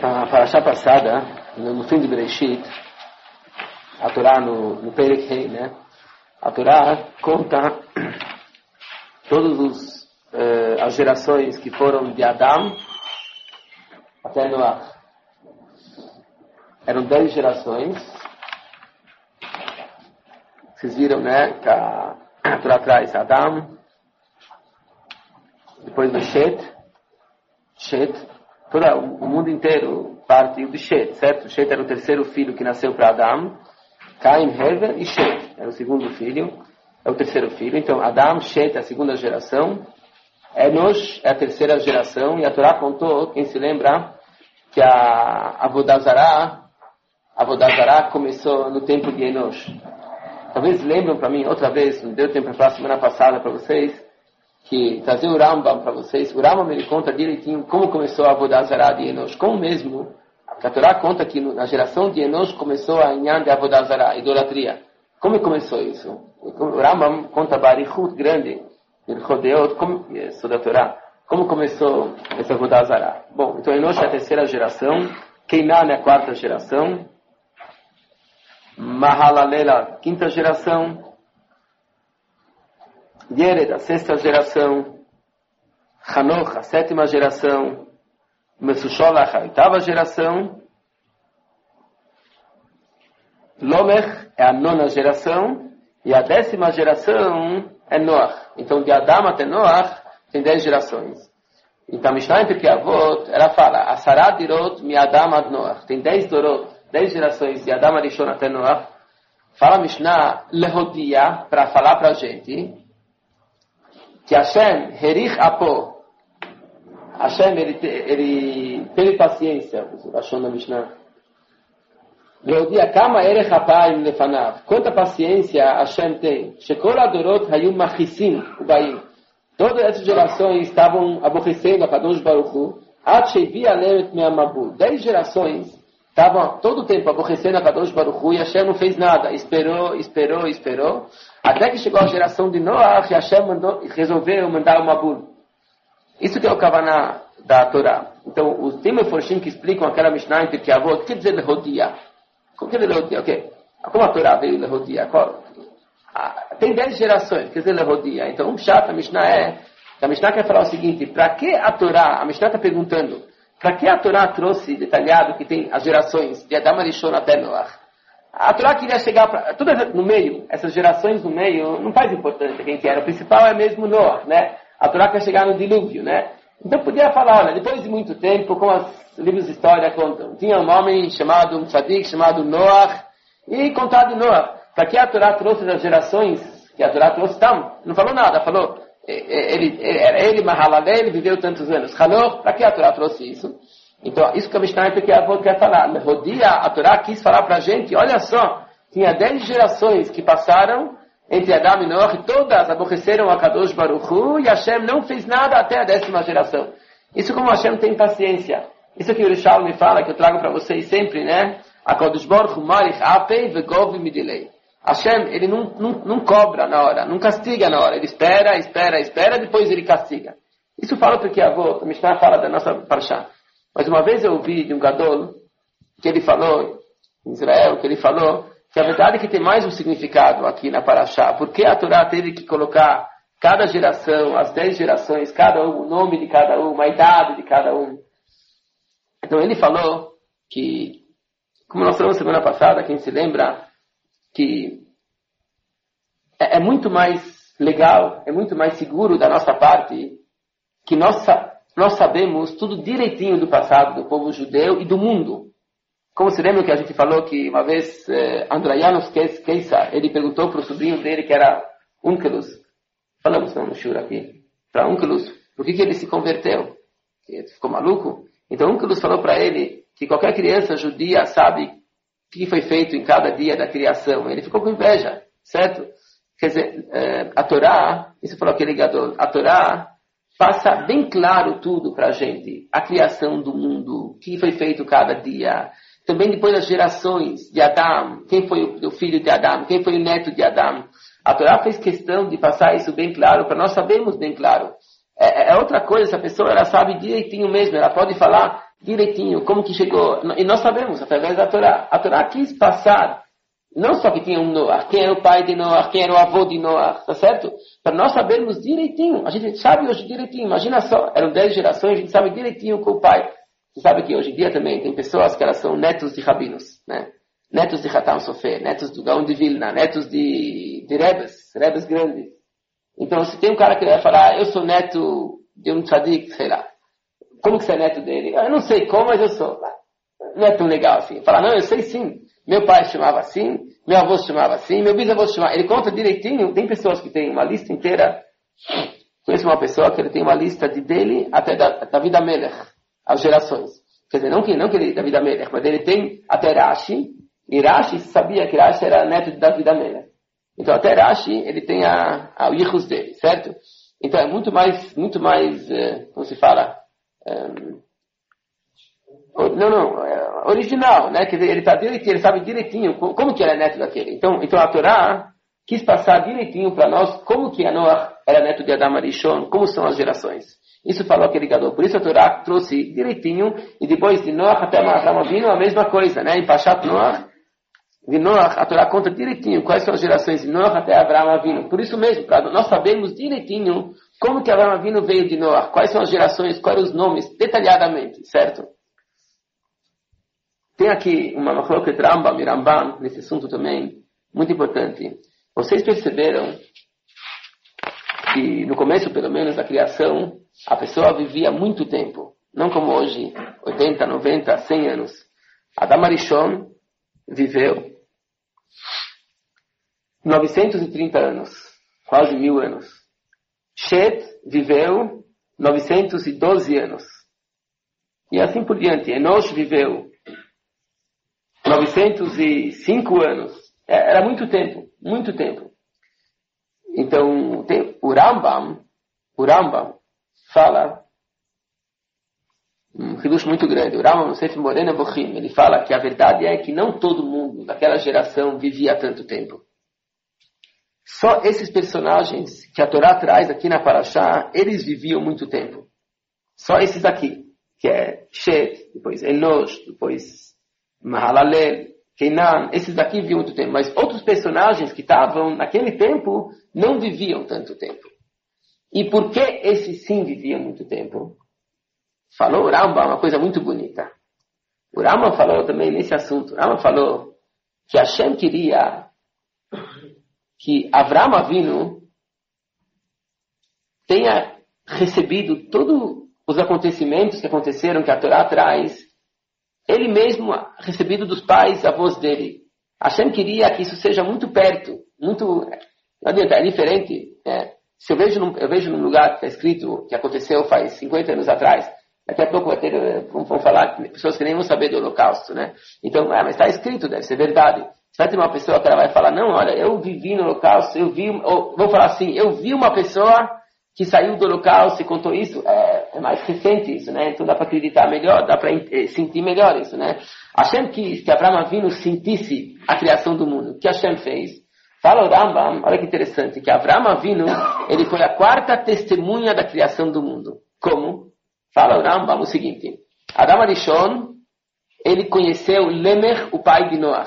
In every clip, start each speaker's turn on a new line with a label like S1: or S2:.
S1: A parashá passada, no fim de Bereshit, a Torá no Perek Hei, né? A Torá conta todas as gerações que foram de Adão até Noah. Eram 10 gerações. Vocês viram, né? Que a Torá traz Adão, depois do Shet, todo o mundo inteiro partiu de Shet, certo? Shet era o terceiro filho que nasceu para Adão. Caim, Hever e Shet era o segundo filho, é o terceiro filho. Então, Adão, Shet é a segunda geração, Enosh é a terceira geração, e a Torá contou, quem se lembra, que a Avodah Zará começou no tempo de Enosh. Talvez lembram para mim, outra vez, não deu tempo para falar semana passada para vocês, que trazer o Rambam para vocês. O Rambam ele conta direitinho como começou a Avodah Zará de Enosh, como mesmo. A Torá conta que na geração de Enosh começou a Inyan de Avodah Zará, idolatria. Como começou isso? O Rambam conta Barichut grande, Rodeot, sou da Torá, como começou essa Avodah Zará. Bom, então Enosh é a terceira geração, Keinan é a quarta geração, Mahalalela, quinta geração, Yered, a sexta geração, Hanoch, a sétima geração, Mesusholach, a oitava geração, Lomech é a nona geração, e a 10ª geração é Noach. Então, de Adão até Noach, tem 10 gerações. Então, a Mishnah em Pirkei Avot, ela fala, Asará dirot mi Adão ad Noach. Tem 10 dorot, 10 gerações de Adão Arishon até Noach. Fala a Mishnah, lehodia, para falar para a gente, que Hashem, herich apo, Hashem, ele teve paciência, achou na Mishnah. Leodia, kama erech apayim lefanav. Quanta paciência Hashem tem. Shekol adorot hayum machisim ubaim. Todas essas gerações estavam aborrecendo a Kadosh Baruch Hu. Ad shevi alem et me'amabul. 10 gerações estavam todo o tempo aborrecendo a Kadosh Baruch Hu e Hashem não fez nada. Esperou. Até que chegou a geração de Noach e Hashem resolveu mandar o Mabul. Isso que é o Kavaná da Torá. Então, os Meforshim que explicam aquela Mishnah em Pirkei Avot, o que dizer Lehodia? Como que Lehodia? Okay. Como a Torá veio Lehodia? Tem 10 gerações, quer dizer Lehodia. Então, um chato, a Mishnah quer falar o seguinte, para que a Torá, a Mishnah está perguntando, para que a Torá trouxe detalhado que tem as gerações de Adão Arishon até Noach? A Torá queria chegar para tudo no meio, essas gerações no meio, não faz importância quem que era. O principal é mesmo Noach, né? A Torá quer chegar no dilúvio, né? Então podia falar, olha, depois de muito tempo, como os livros de história contam, tinha um homem chamado, um tzadik, chamado Noach, e contado Noach. Para que a Torá trouxe as gerações que a Torá trouxe? Não falou nada, falou, ele Mahalalel, ele viveu tantos anos. Hanoch, para que a Torá trouxe isso? Então, isso que a Mishnah quer falar. Rodia, a Torá quis falar para a gente, olha só, tinha 10 gerações que passaram entre Adão e Noach, e todas aborreceram a Kadosh Baruch Hu, e Hashem não fez nada até a 10ª geração. Isso como Hashem tem paciência. Isso que o Rishal me fala, que eu trago para vocês sempre, né? A Kadosh Baruch Hu marich apei vegov midilei. Hashem, ele não cobra na hora, não castiga na hora. Ele espera, depois ele castiga. Isso fala porque a Mishnah fala da nossa parashá. Mas uma vez eu ouvi de um Gadol, que ele falou, em Israel, que a verdade é que tem mais um significado aqui na Parashá. Porque a Torá teve que colocar cada geração, as 10 gerações, cada um, o nome de cada um, a idade de cada um. Então ele falou que, como nós falamos semana passada, quem se lembra, que é muito mais legal, é muito mais seguro da nossa parte, que nós sabemos tudo direitinho do passado do povo judeu e do mundo. Como se lembra que a gente falou que uma vez Andrayanos Keisar, ele perguntou para o sobrinho dele, que era Onkelos, falamos no Shur aqui, para Onkelos, por que ele se converteu? Ele ficou maluco? Então Onkelos falou para ele que qualquer criança judia sabe o que foi feito em cada dia da criação. Ele ficou com inveja, certo? Quer dizer, a Torá, isso falou aquele Gadol, a Torá passa bem claro tudo para a gente. A criação do mundo, o que foi feito cada dia. Também depois das gerações de Adão, quem foi o filho de Adão, quem foi o neto de Adão. A Torá fez questão de passar isso bem claro, para nós sabermos bem claro. É outra coisa, essa pessoa ela sabe direitinho mesmo, ela pode falar direitinho, como que chegou. E nós sabemos, através da Torá. A Torá quis passar, não só que tinha um Noah, quem era o pai de Noah, quem era o avô de Noah, tá certo? Para nós sabermos direitinho. A gente sabe hoje direitinho, imagina só, eram 10 gerações, a gente sabe direitinho com o pai. Você sabe que hoje em dia também tem pessoas que elas são netos de rabinos, né? Netos de Hatam Sofer, netos do Gaon de Vilna, netos de Rebes grandes. Então, se tem um cara que vai falar, eu sou neto de um tzadik, sei lá. Como que você é neto dele? Eu não sei como, mas eu sou. Não é tão legal assim. Fala, não, eu sei sim. Meu pai se chamava assim, meu avô se chamava assim, meu bisavô se chamava. Ele conta direitinho. Tem pessoas que têm uma lista inteira. Conheço uma pessoa que ele tem uma lista dele até da vida Melech, as gerações. Quer dizer, não que ele da vida Melech, mas ele tem até Rashi. E Rashi sabia que Rashi era neto de David Melech. Então até Rashi ele tem o Yichus dele, certo? Então é muito mais, como se fala? Original, né? Quer dizer, ele está direitinho, ele sabe direitinho como que ele é neto daquele. Então a Torá quis passar direitinho para nós como que Noah era neto de Adam Arishon, como são as gerações. Isso falou aquele gadol. Por isso a Torá trouxe direitinho, e depois de Noah até Avraham Avinu a mesma coisa, né? Em Pashat Noah, de Noah, a Torá conta direitinho quais são as gerações de Noah até Avraham Avinu. Por isso mesmo, para nós sabermos direitinho como que Avraham Avinu veio de Noah, quais são as gerações, quais eram os nomes, detalhadamente, certo? Tem aqui uma machloket Rambam e Ramban, nesse assunto também, muito importante. Vocês perceberam que no começo, pelo menos, da criação, a pessoa vivia muito tempo. Não como hoje, 80, 90, 100 anos. Adam Arishon viveu 930 anos, quase 1000 anos. Shet viveu 912 anos. E assim por diante. Enosh viveu 905 anos. Era muito tempo, muito tempo. Então, o Rambam fala um hidush muito grande. O Rambam, no Sefer Morena Bochim, ele fala que a verdade é que não todo mundo daquela geração vivia tanto tempo. Só esses personagens que a Torá traz aqui na Parashá, eles viviam muito tempo. Só esses aqui, que é Shet, depois Enosh, depois Mahalalel, Kenan, esses daqui viviam muito tempo. Mas outros personagens que estavam naquele tempo não viviam tanto tempo. E por que esses sim viviam muito tempo? Falou o Rambam uma coisa muito bonita. O Rambam falou também nesse assunto. O Rambam falou que Hashem queria que Avraham Avinu tenha recebido todos os acontecimentos que aconteceram, que a Torá traz, ele mesmo recebido dos pais, avós dele. Hashem queria que isso seja muito perto, muito... Não adianta, é diferente. Se eu vejo num lugar que está escrito que aconteceu faz 50 anos atrás, daqui a pouco vai ter, vamos falar, pessoas que nem vão saber do Holocausto, né? Então, mas está escrito, deve ser verdade. Você vai ter uma pessoa que ela vai falar, não, olha, eu vivi no Holocausto, vou falar assim, eu vi uma pessoa que saiu do Holocausto e contou isso, é mais recente isso, né? Então dá para acreditar melhor, dá para sentir melhor isso, né? Hashem quis que Avraham Avinu sentisse a criação do mundo. O que Hashem fez? Fala o Rambam, olha que interessante, que Avraham Avinu, ele foi a quarta testemunha da criação do mundo. Como? Fala o Rambam o seguinte, Adam Arishon, ele conheceu Lemech, o pai de Noah.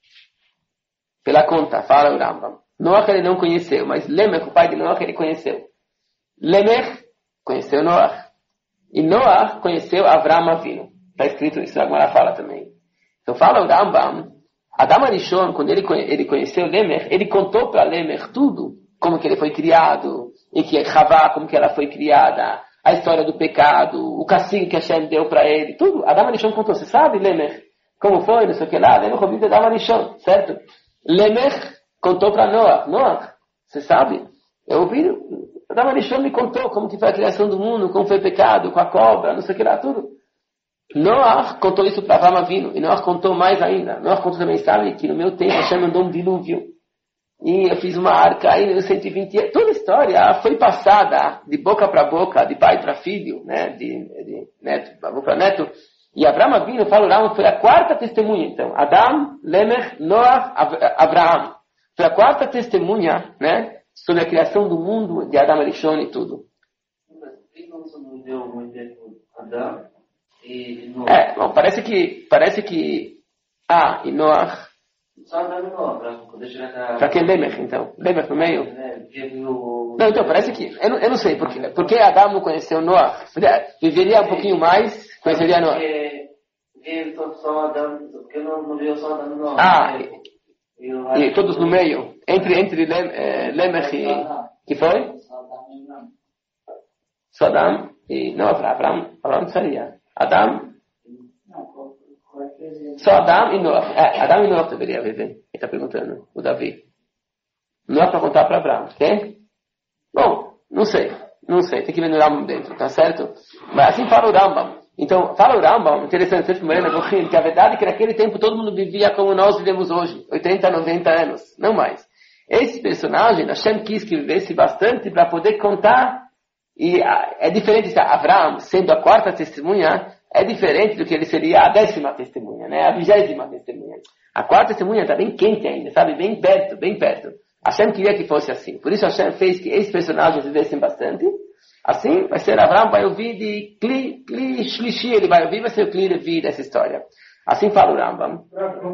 S1: Pela conta, fala o Rambam. Noah ele não conheceu, mas Lemech, o pai de Noah, ele conheceu. Lemech conheceu Noah. E Noah conheceu Avraham Avinu. Está escrito isso, a Gemara fala também. Então fala o Rambam, Adam Arishon, quando ele conheceu Lemech, ele contou para Lemech tudo, como que ele foi criado, e que Havá, como que ela foi criada, a história do pecado, o castigo que Hashem deu para ele, tudo. Adam Arishon contou, você sabe, Lemech, como foi, não sei o que lá, Lemech ouviu de Adam Arishon, certo? Lemech contou para Noah, você sabe, eu ouvi, Adam Arishon me contou como que foi a criação do mundo, como foi o pecado, com a cobra, não sei o que lá, tudo. Noah contou isso para Avraham Avinu, e Noah contou mais ainda. Noah contou também, sabe, que no meu tempo Hashem mandou um dilúvio, e eu fiz uma arca aí nos 120 anos. Toda a história foi passada de boca para boca, de pai para filho, né, de neto, avô para neto. E Avraham Avinu, fala, foi a quarta testemunha, então. Adam, Lemech, Noah, Avraham. Foi a quarta testemunha, né, sobre a criação do mundo de Adam Arishon e tudo.
S2: Mas por que não deu um exemplo Adam? e Noah.
S1: Bom, parece que e Noah.
S2: Só Adão e Noah,
S1: Para que Lemech, então? Lemech no meio? Não, então, parece que... Eu não sei, por que Adão não conheceu Noah? Viveria um pouquinho mais, conheceria Noah.
S2: Porque só Adão, porque não viu só Adão e Noah.
S1: E todos no meio, entre Lemech e... Que foi? Só Adão e... Não, Abraão não seria. Adão... Só Adão e Noah. Adão e Noah deveria viver. Ele está perguntando, o Davi. Não é para contar para Abraão, ok? Bom, não sei, tem que ver no Rambam dentro, tá certo? Mas assim fala o Rambam. Então, fala o Rambam, interessante, que a verdade é que naquele tempo todo mundo vivia como nós vivemos hoje, 80, 90 anos, não mais. Esse personagem, Hashem quis que vivesse bastante para poder contar, e é diferente de Abraão, sendo a quarta testemunha, é diferente do que ele seria a 10ª testemunha, né? A 20ª testemunha. A quarta testemunha está bem quente ainda, sabe? Bem perto, bem perto. Hashem queria que fosse assim. Por isso Hashem fez que esses personagens vivessem bastante. Assim, vai ser Abraão, vai ouvir de Kli Shlishi, ele vai ouvir, vai ser o Kli Levi dessa história. Assim fala o Rambam.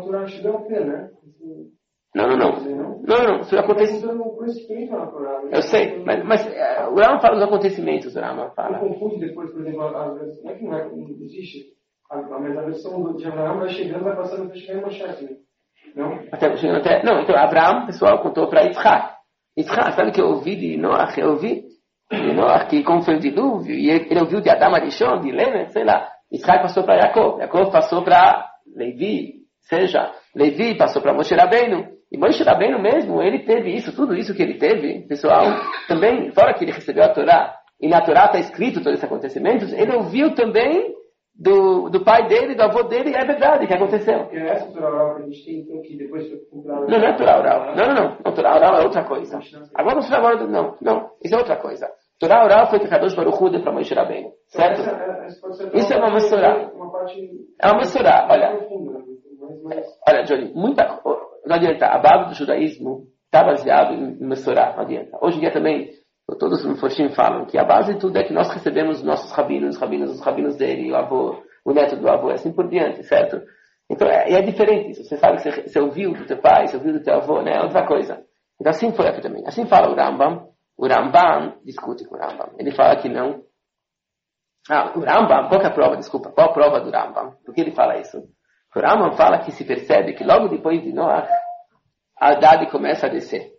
S1: Não. Isso acontece. Eu sei, mas o Rambam fala dos acontecimentos, o Rambam fala.
S3: Não confunde depois, por exemplo, não existe. A versão de Abraão vai chegando, vai passando, vai chegando uma chefe. Não?
S1: Não, então Abraão, pessoal, contou para Yitzhak. Yitzhak, sabe que eu ouvi de Noach? Eu ouvi de Noach que como foi o dilúvio, e ele ouviu de Adam Arishon, de Lemech, sei lá. Yitzhak passou para Jacob passou para Levi, Levi passou para Moshe Rabbeinu. E Moshe Rabbeinu mesmo, ele teve isso, tudo isso que ele teve, pessoal, também, fora que ele recebeu a Torá, e na Torá está escrito todos esses acontecimentos, ele ouviu também do pai dele, do avô dele, é verdade que aconteceu.
S3: E essa Torá oral que a gente tem, então, que depois foi comprado...
S1: Não é Torá oral. Não, Torá oral é outra coisa. Não, isso é outra coisa. Torá oral foi que Kadosh Baruch Hu deu para Moshe Rabbeinu, certo? Isso é uma Mesorá. É uma Mesorá, olha, Johnny, não adianta, a base do judaísmo está baseado em Mesorá, não adianta. Hoje em dia também, todos os Meforshim falam que a base de tudo é que nós recebemos nossos rabinos, os rabinos dele, o avô, o neto do avô, assim por diante, certo? Então, é diferente isso. Você sabe que você ouviu do teu pai, você ouviu do teu avô, né? É outra coisa. Então, assim foi aqui também. Assim fala o Rambam. O Rambam discute com o Rambam. Ele fala que não. O Rambam, qual é a prova? Desculpa, qual a prova do Rambam? Por que ele fala isso? O Rambam fala que se percebe que logo depois de Noah, a idade começa a descer.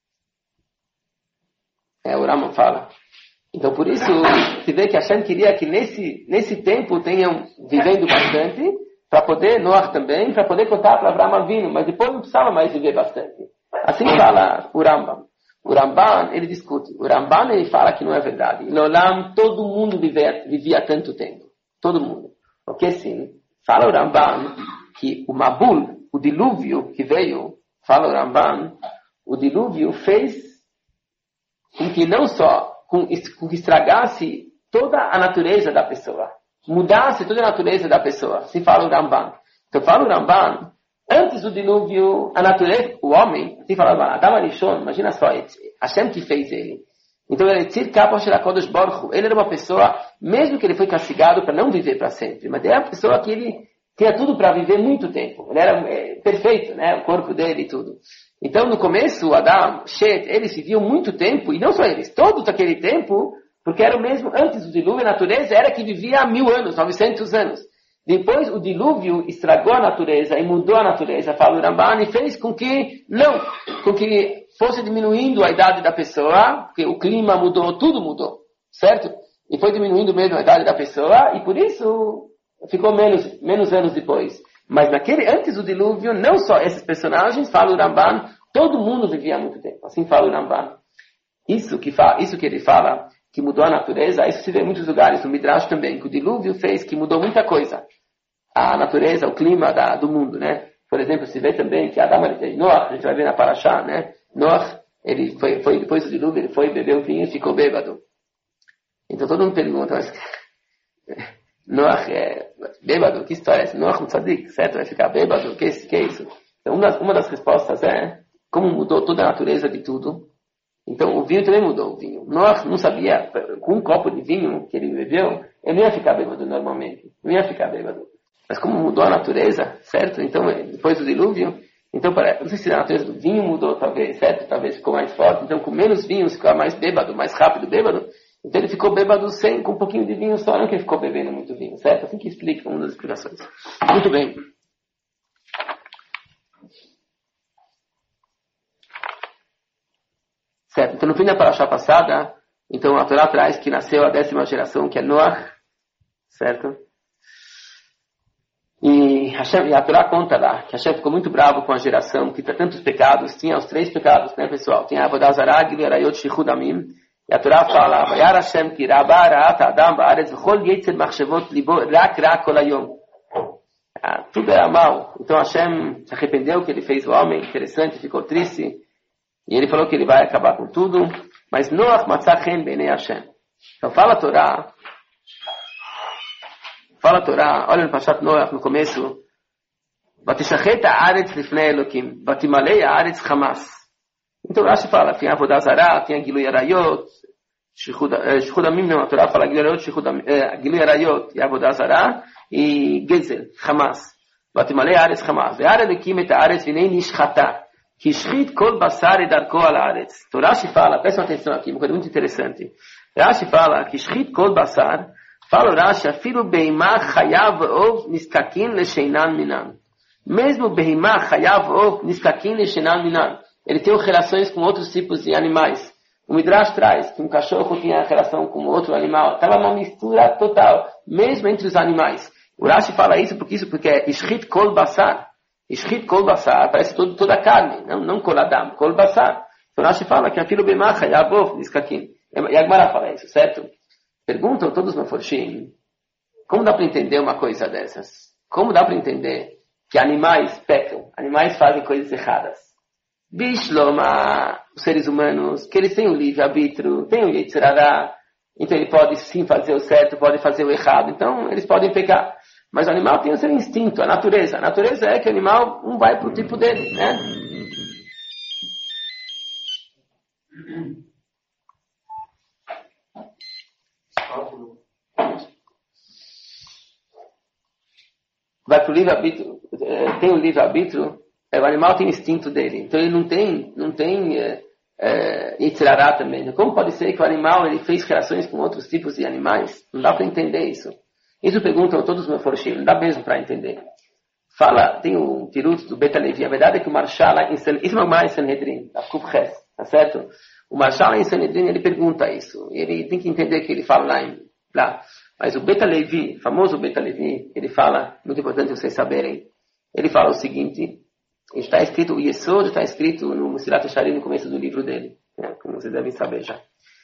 S1: O Rambam fala. Então, por isso, se vê que Hashem queria que nesse tempo tenham vivendo bastante, para poder, Noah também, para poder contar para Abraão Avinu, mas depois não precisava mais viver bastante. Assim fala o Rambam. O Ramban, ele discute. O Ramban, ele fala que não é verdade. No Olam, todo mundo vivia tanto tempo. Todo mundo. Porque sim, fala o Ramban que o Mabul, o dilúvio que veio, fala o Ramban, o dilúvio fez com que não só com que estragasse toda a natureza da pessoa, mudasse toda a natureza da pessoa. Assim fala o Ramban. Então fala o Ramban, antes do dilúvio, a natureza, o homem, assim falava, Adam Arishon, imagina só, Hashem que fez ele. Então ele era uma pessoa, mesmo que ele foi castigado para não viver para sempre, mas era uma pessoa que ele tinha tudo para viver muito tempo. Ele era perfeito, né? O corpo dele e tudo. Então no começo, Adam, Shet, eles viviam muito tempo, e não só eles, todo aquele tempo, porque era o mesmo, antes do dilúvio, a natureza era que vivia há 1000 anos, 900 anos. Depois o dilúvio estragou a natureza e mudou a natureza, fala o Ramban, e fez com que fosse diminuindo a idade da pessoa, porque o clima mudou, tudo mudou, certo? E foi diminuindo mesmo a idade da pessoa, e por isso ficou menos anos depois. Mas antes do dilúvio, não só esses personagens, fala o Ramban, todo mundo vivia muito tempo, assim fala o Ramban. Isso que ele fala, que mudou a natureza, isso se vê em muitos lugares, no Midrash também, que o dilúvio fez que mudou muita coisa. A natureza, o clima do mundo, né? Por exemplo, se vê também que Noah, a gente vai ver na Parashá, né? Noah, ele foi depois do dilúvio, ele foi beber o vinho e ficou bêbado. Então todo mundo pergunta, mas Noah é bêbado? Que história é essa? Noah um tzadik, certo? Vai ficar bêbado? O que é isso? Então uma das respostas é como mudou toda a natureza de tudo. Então o vinho também mudou o vinho. Noah não sabia, com um copo de vinho que ele bebeu, ele não ia ficar bêbado normalmente. Não ia ficar bêbado. Mas como mudou a natureza, certo? Então, depois do dilúvio, então, não sei se a natureza do vinho mudou, talvez, certo? Talvez ficou mais forte. Então, com menos vinho, ficou mais bêbado, mais rápido bêbado. Então, ele ficou bêbado com um pouquinho de vinho só, não que ele ficou bebendo muito vinho, certo? Assim que explica uma das explicações. Muito bem. Certo? Então, no fim da paraxá passada, então a Torá traz que nasceu a 10ª geração, que é Noah, certo? E a Torá conta lá que Hashem ficou muito bravo com a geração que tinha tantos pecados, tinha os 3 pecados, né, pessoal? Tinha Avodah Zarah, Gilui Arayot, Shichud Amim. E a Torá fala, Vayar Hashem ki rabah ra'at Adam ba'aretz v'chol yetzer machshavot libo rak kol hayom. Tudo era mal. Então Hashem se arrependeu que ele fez o homem, interessante, ficou triste. E ele falou que ele vai acabar com tudo. Mas Noach matzah chen b'nei Hashem. Então fala a Torá, olha no Pashat Noach, no começo, Vatishachet ha'aretz lifnei Elokim, vatimalei ha'aretz chamas. Então Rashi fala, tinha Avodah Zarah, tinha Gilui Arayot, Shichud Amim, não, a Torá fala Gilui Arayot, e Avodah Zarah, e Gezel, chamas. Vatimalei ha'aretz chamas. Ve'ar Elokim et ha'aretz v'nei nishchata, ki shchit kol basar edarko al ha'aretz. Então Rashi fala, prestem atenção aqui, uma coisa muito interessante. Rashi fala, ki shchit kol basar, fala Rashi, afilo beimah chayav ov niskakin lesheinan minan. Mesmo beimah chayav ov niskakin lesheinan minan. Ele tem relações com outros tipos de animais. O Midrash traz que um cachorro tinha relação com outro animal. Estava uma mistura total, mesmo entre os animais. O Rashi fala isso porque é ishchit kol basar. Ishchit kol basar parece toda a carne, não kol adam, kol basar. Então o Rashi fala que afilo beimah chayav ov niskakin. E a Gemara fala isso, certo? Perguntam todos os Meforshim, como dá para entender uma coisa dessas? Como dá para entender que animais pecam, animais fazem coisas erradas? Bishloma, os seres humanos, que eles têm o livre-arbítrio, têm o Yetzer Hara, então ele pode sim fazer o certo, pode fazer o errado, então eles podem pecar. Mas o animal tem o seu instinto, a natureza. A natureza é que o animal não vai para o tipo dele, né? Vai para o livre-arbítrio, tem o livre-arbítrio, o animal tem o instinto dele, então ele não tem Yetzer Hara também. Como pode ser que o animal ele fez relações com outros tipos de animais? Não dá para entender isso. Isso perguntam todos os Meforshim, não dá mesmo para entender. Fala, tem o Tirut do Beit Levi, a verdade é que o Marshala, isso é mais Sanhedrin, a Kufches, tá certo? O Marshala em Sanhedrin, ele pergunta isso, ele tem que entender que ele fala lá. Mas o Beit Levi, famoso Beit Levi, ele fala, muito importante vocês saberem, ele fala o seguinte, está escrito, o Yesod está escrito no Mesilat Yesharim, no começo do livro dele, né, como vocês devem saber já.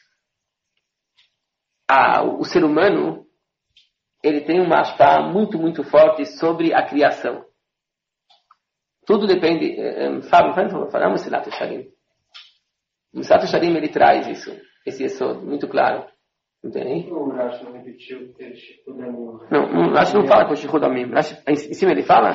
S1: O ser humano, ele tem uma ashpah muito, muito forte sobre a criação. Tudo depende, Fábio, fala o Mesilat Yesharim. O Mesilat Yesharim, ele traz isso, esse Yesod, muito claro. Não tem nem?
S3: O Rashi não repetiu ter Shichud Amim.
S1: Não, o Rashi não fala com Shichud Amim. Em cima ele fala?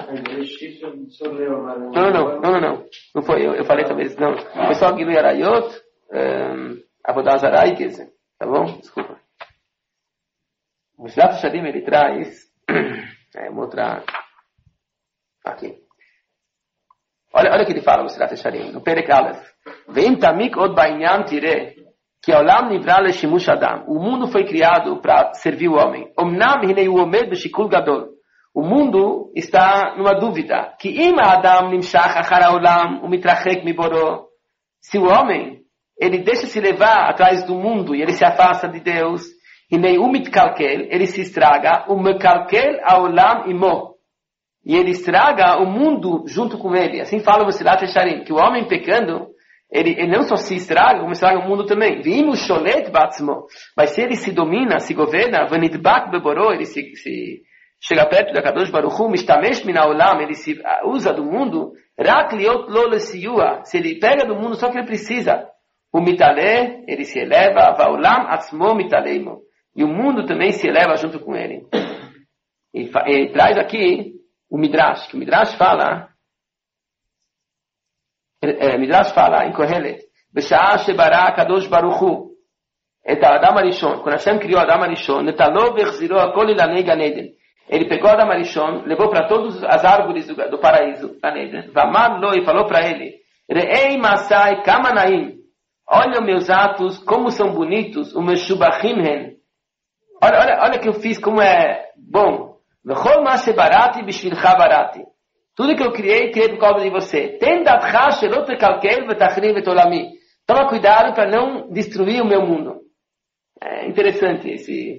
S1: Não foi, eu falei talvez, não. Foi só Gilui Arayot, Avodah Zarah e Gezel. Tá bom? Desculpa. O Mesilat Yesharim ele traz, uma outra, aqui. Olha o que ele fala, o Mesilat Yesharim, no Perek Aleph. Ve'im tamik od ba'inyan tireh. Que Olam Nivra Leshimush Adam. O mundo foi criado para servir o homem. Omnam hinei uomed b'shikul gadol. O mundo está numa dúvida. Que ima Adam nimshach achar haolam umitrachek miboro. Se o homem, ele deixa se levar atrás do mundo e ele se afasta de Deus, hinei umitkalkel, ele se estraga, umekalkel haolam imo. E ele estraga o mundo junto com ele. Assim fala o Mesilat Yesharim, que o homem pecando, ele não só se estraga, como estraga o mundo também. Vimos sholet batzmo. Mas se ele se domina, se governa, vanidbak beboró, ele se chega perto da Kadosh Baruch Hu, mishtamesh min haolam, ele se usa do mundo, rak liot lo lesiyua, se ele pega do mundo só que ele precisa. O mitaleh, ele se eleva, vaolam atzmo mitaleimo. E o mundo também se eleva junto com ele. Ele traz aqui o Midrash, que o Midrash fala em Kohelet, בשעה שברא הקדוש ברוך הוא את האדם הראשון, quando Hashem criou Adam הראשון, נטלו והחזירו הכל אל גן עדן. Ele pegou Adam הראשון, levou para todas as árvores do paraíso, Gan Eden, ואמר לו, e falou para ele, ראי מעשיי כמה נאים, olha meus atos, como são bonitos, ומשובחים הם. Olha que eu fiz, como é bom. וכל מה שבראתי בשבילך בראתי. Tudo que eu criei por causa de você. Tem datcha שלא תקלקל ותחריב את עולמי. Toma cuidado para não destruir o meu mundo. É interessante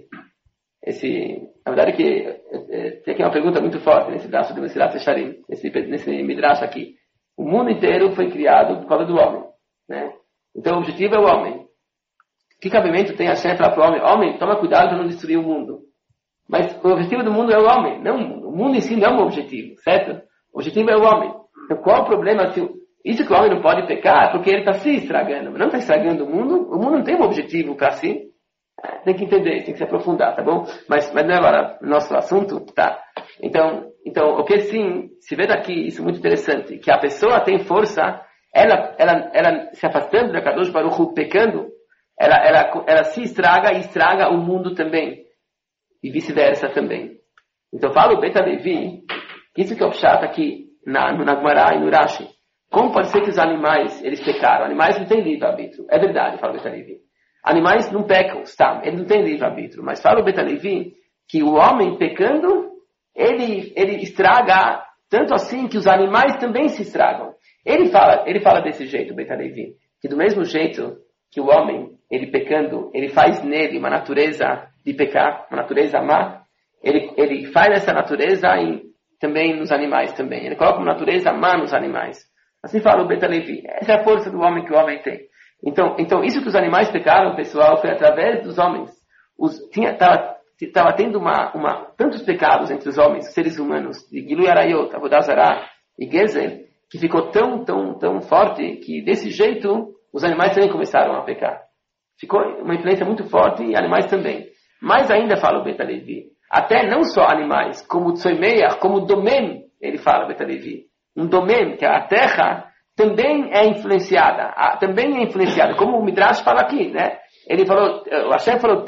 S1: na verdade que tem aqui uma pergunta muito forte nesse braço do Mesilat Yesharim, nesse midrash aqui. O mundo inteiro foi criado por causa do homem, né? Então o objetivo é o homem. Que cabimento tem a Hashem falar para o homem? Homem, toma cuidado para não destruir o mundo. Mas o objetivo do mundo é o homem, não o mundo. O mundo em si não é um objetivo, certo? O objetivo é o homem. Então qual o problema se isso que o homem não pode pecar? Porque ele está se estragando. Mas não está estragando o mundo não tem um objetivo para si. Tem que entender, tem que se aprofundar, tá bom? Mas não é agora o nosso assunto, tá? Então, o que sim, se vê daqui, isso é muito interessante, que a pessoa tem força, ela se afastando da Kadosh Baruch Hu, pecando, ela se estraga e estraga o mundo também. E vice-versa também. Então fala o Beta Levi, que isso que é o pshat aqui, no Gemara e no Rashi. Como pode ser que os animais, eles pecaram? Animais não têm livre-arbítrio. É verdade, fala o Beta Levi. Animais não pecam, tá? Ele não tem livre-arbítrio. Mas fala o Beta Levi que o homem pecando, ele estraga tanto assim que os animais também se estragam. Ele fala desse jeito, o Beta Levi, que do mesmo jeito que o homem, ele pecando, ele faz nele uma natureza de pecar, uma natureza má, ele faz essa natureza também nos animais também. Ele coloca uma natureza má nos animais. Assim fala o Beta Levi. Essa é a força do homem que o homem tem. Então isso que os animais pecaram, pessoal, foi através dos homens. Estava tendo tantos pecados entre os homens, os seres humanos, de Gilui Arayot, Avodah Zarah e Gezer, que ficou tão forte que desse jeito os animais também começaram a pecar. Ficou uma influência muito forte e animais também. Mais ainda fala o Beta Levi, até não só animais, como o Tzoimeach, como o Domem, ele fala, Beta Levi. Um Domem, que a terra também é influenciada, como o Midrash fala aqui, né? Ele falou, o Hashem falou,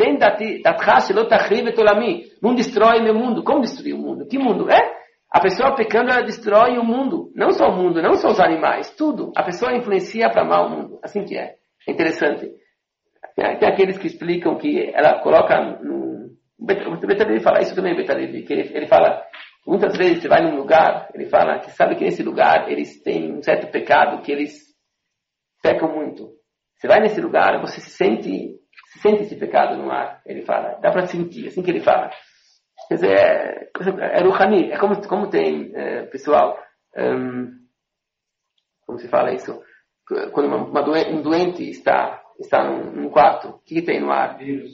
S1: não destrói meu mundo. Como destruir o mundo? Que mundo? A pessoa pecando, ela destrói o mundo. Não só o mundo, não só os animais, tudo. A pessoa influencia para mal o mundo. Assim que é. É interessante. Tem aqueles que explicam que ela coloca o Beta Levi fala isso também, Beta Levi, que ele fala, muitas vezes você vai num lugar, ele fala que sabe que nesse lugar eles têm um certo pecado, que eles pecam muito. Você vai nesse lugar, você se sente esse pecado no ar, ele fala. Dá para sentir, assim que ele fala. Quer dizer, é Ruhani, é como tem, pessoal, como se fala isso? Quando um doente está num quarto, o que tem no ar?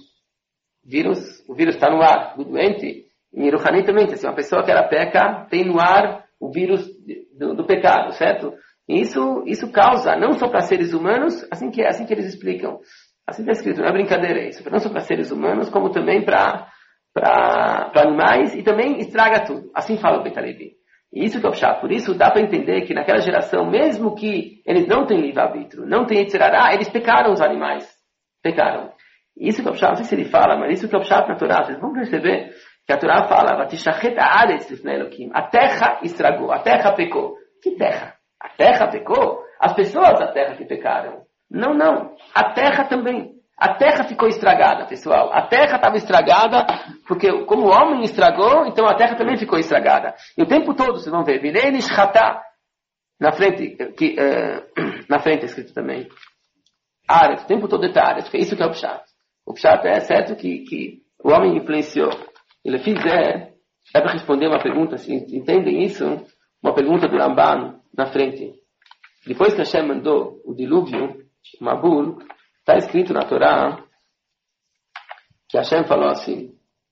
S1: O vírus está no ar do doente. Em Ruhani também, assim, uma pessoa que ela peca, tem no ar o vírus do pecado, certo? E isso causa, não só para seres humanos, assim que eles explicam. Assim está escrito, não é brincadeira isso. Não só para seres humanos, como também para animais, e também estraga tudo. Assim fala o Beta Levi. E isso que é o chato. Por isso dá para entender que naquela geração, mesmo que eles não têm livre-arbítrio, não têm etzerará, eles pecaram os animais. Pecaram. E isso que é o chato, não sei se ele fala, mas isso que é o chato na Torá. Vocês vão perceber que a Torá fala, a terra estragou, a terra pecou. Que terra? A terra pecou? As pessoas da terra que pecaram. Não. A terra também. A terra ficou estragada, pessoal. A terra estava estragada porque como o homem estragou, então a terra também ficou estragada. E o tempo todo, vocês vão ver, na frente é escrito também. Ares, o tempo todo está Ares, porque isso que é o Pshat. O Pshat é certo que o homem influenciou. Ele dá para responder uma pergunta, se entendem isso? Uma pergunta do Ramban na frente. Depois que Hashem mandou o dilúvio, o Mabul, está escrito na Torá que Hashem falou assim.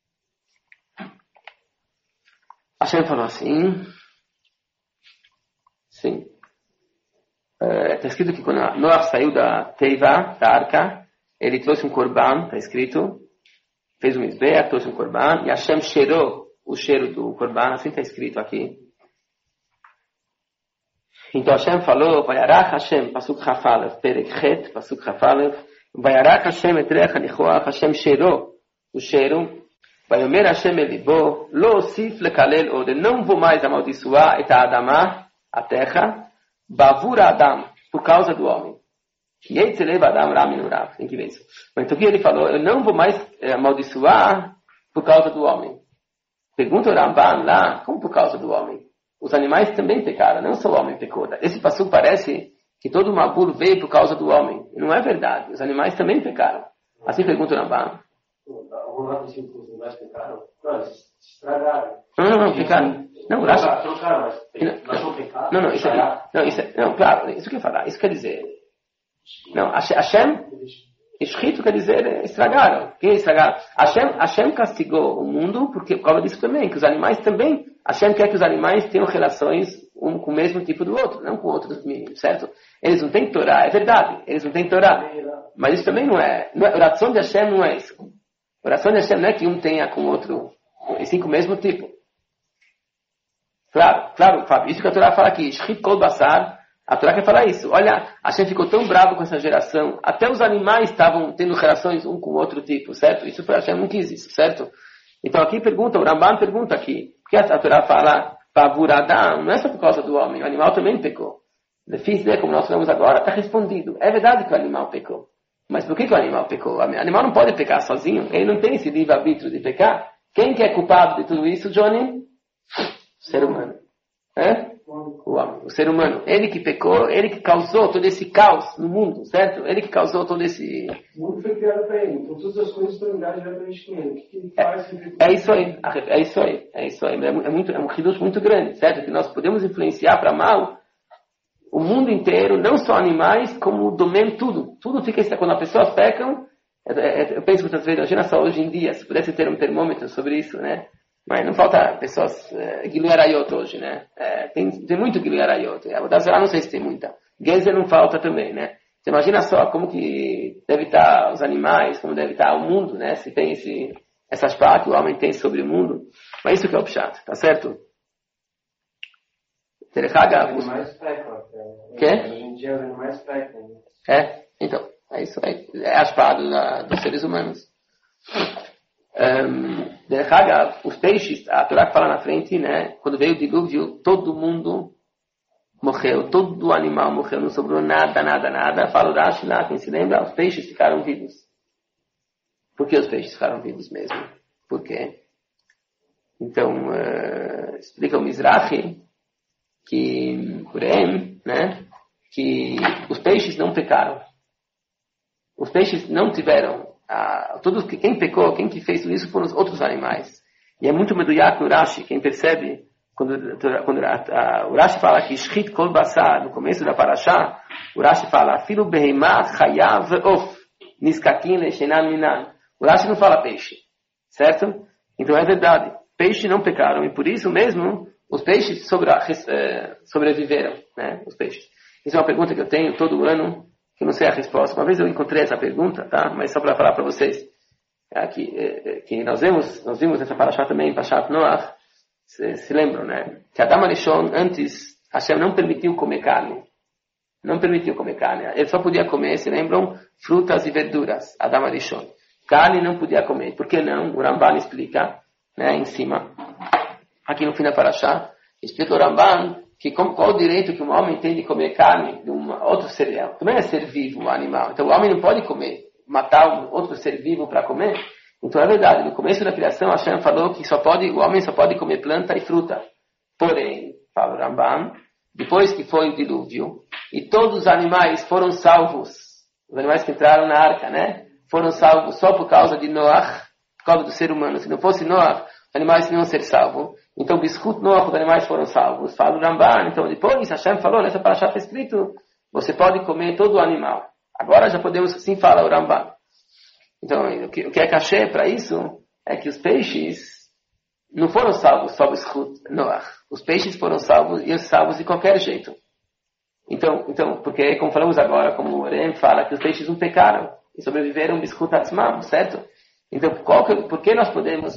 S1: Sim. Está escrito que quando Noah saiu da Teiva, da arca, ele trouxe um korban, está escrito, fez um mizbeach, trouxe um korban, e Hashem cheirou o cheiro do korban, assim está escrito aqui. Então Hashem falou, Vayarach Hashem, Pasuk Chafalev, Perek Het, Pasuk Chafalev, Vayarach Hashem et Reach HaNichoach, Hashem cheirou o cheiro, Vayomer Hashem Elibo, Lo Osif Lekalel Od, não vou mais amaldiçoar et Adamah, a terra, Bavur Adam, por causa do homem. Que Yetzelev Adam Ramin Urav, tem que ver isso. Então aqui ele falou, eu não vou mais amaldiçoar por causa do homem. Pergunta o Ramban lá, como por causa do homem? Os animais também pecaram, não só o homem pecou. Esse passuco parece que todo o Mabul veio por causa do homem. E não é verdade, os animais também pecaram. Assim pergunta o Ramban.
S3: Os animais pecaram? Não, eles estragaram.
S1: Não, pecaram. Não,
S3: trocaram, mas não pecaram.
S1: Não, isso aqui. Não, claro, isso que eu ia falar. Isso quer dizer. Não, Hashem, escrito quer dizer, estragaram. Quem estragaram? Hashem castigou o mundo por causa disso também, que os animais também, Hashem quer que os animais tenham relações um com o mesmo tipo do outro, não com outros mínimos, certo? Eles não têm Torá, é verdade, eles não têm Torá. Mas isso também não é a oração de Hashem não é isso. A oração de Hashem não é que um tenha com o outro, e sim com o mesmo tipo. Claro, Fábio, isso que a Torá fala aqui, Shchit Kol Basar, a Torá quer falar isso. Olha, Hashem ficou tão bravo com essa geração. Até os animais estavam tendo relações um com o outro tipo, certo? Isso foi Hashem não quis isso, certo? Então aqui pergunta, o Ramban pergunta aqui. Por que a Torá fala Pavur Adam? Não é só por causa do homem. O animal também pecou. Difícil, como nós falamos agora, está respondido. É verdade que o animal pecou. Mas por que o animal pecou? O animal não pode pecar sozinho. Ele não tem esse livre-arbítrio de pecar. Quem que é culpado de tudo isso, Johnny? O ser humano. O homem, o ser humano, ele que pecou, ele que causou todo esse caos no mundo, certo? Ele que causou todo esse...
S3: O mundo foi criado para ele, então todas as coisas estão ligadas diretamente com ele. O que ele faz?
S1: É isso aí. É um riducho muito grande, certo? Que nós podemos influenciar para mal o mundo inteiro, não só animais, como o domínio, tudo. Tudo fica... Quando as pessoas pecam, eu penso muitas vezes, imagina só hoje em dia, se pudesse ter um termômetro sobre isso, né? Mas não falta pessoas Gilui Arayot hoje, né? Tem muito Gilui Arayot. A Vodazara não sei se tem muita. Gezer não falta também, né? Você imagina só como que deve estar os animais, como deve estar o mundo, né? Se tem essas partes que o homem tem sobre o mundo. Mas isso que é o pshat, tá certo?
S3: Os animais pecam.
S1: Quê?
S3: Hoje em dia os animais pecam.
S1: Então, é isso aí. É a espada dos seres humanos. Os peixes, a Torá fala na frente, né? Quando veio o dilúvio, todo mundo morreu, todo animal morreu, não sobrou nada. Fala o Rashi lá, quem se lembra, os peixes ficaram vivos. Por que os peixes ficaram vivos mesmo? Por quê? Então, explica o Mizrahi que, né? Que os peixes não pecaram. Os peixes não tiveram quem pecou, quem que fez tudo isso foram os outros animais. E é muito meduyak no Rashi, quem percebe, quando o Rashi fala que Shchit Kol Basar, no começo da Parashá, o Rashi fala, Filu Behemah Chayav Of, Niskakin Leshenan Minan. O Rashi não fala peixe, certo? Então é verdade, peixes não pecaram, e por isso mesmo, os peixes sobreviveram, né? Os peixes. Isso é uma pergunta que eu tenho todo ano, que eu não sei a resposta. Uma vez eu encontrei essa pergunta, tá? Mas só para falar para vocês, que nós vimos essa parashá também, Parashat Noach, se lembram, né? Que Adam Arishon, antes, Hashem não permitiu comer carne. Não permitiu comer carne. Ele só podia comer, se lembram, frutas e verduras, Adam Arishon. Carne não podia comer. Por que não? O Ramban explica, né, em cima, aqui no fim da parashá, explica o Ramban que qual o direito que um homem tem de comer carne de outro ser vivo. Também é ser vivo o animal. Então o homem não pode comer, matar um outro ser vivo para comer. Então é verdade, no começo da criação Hashem falou que o homem só pode comer planta e fruta. Porém, fala o Ramban, depois que foi o dilúvio, e todos os animais foram salvos, os animais que entraram na arca, né? Foram salvos só por causa de Noach, por causa do ser humano. Se não fosse Noach, os animais não iam ser salvos. Então, Bishut Noach, os animais foram salvos. Fala o Ramban. Então, depois, Hashem falou, nessa parashá está escrito, você pode comer todo o animal. Agora já podemos, assim fala o Ramban. Então, o que é cachê para isso é que os peixes não foram salvos só Bishut Noach. Os peixes foram salvos e salvos de qualquer jeito. Então, porque, como falamos agora, como o Orem fala, que os peixes não pecaram e sobreviveram Bishut Atzmam, certo? Então, por que nós podemos...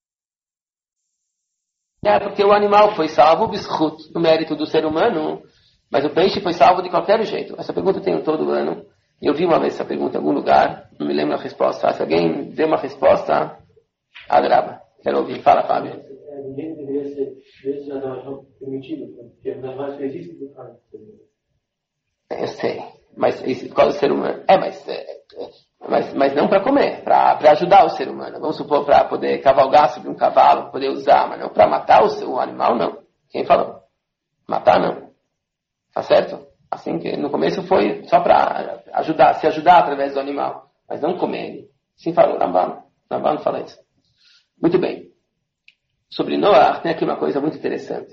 S1: Porque o animal foi salvo, Bishut, no mérito do ser humano, Mas o peixe foi salvo de qualquer jeito. Essa pergunta eu tenho todo ano. Eu vi uma vez essa pergunta em algum lugar. Não me lembro a resposta. Se alguém deu uma resposta, adorava. Quero ouvir. Fala, Fábio.
S3: Ninguém deveria ser permitido, porque não mais fez isso do cara.
S1: Eu sei. Mas qual é o ser humano? Mas não para comer, para ajudar o ser humano. Vamos supor, para poder cavalgar sobre um cavalo, para poder usar, mas não para matar o animal, não. Quem falou? Matar, não. Tá certo? Assim que no começo foi só para ajudar, se ajudar através do animal, mas não comer ele. Assim falou Ramban. Ramban fala isso. Muito bem. Sobre Noah, tem aqui uma coisa muito interessante.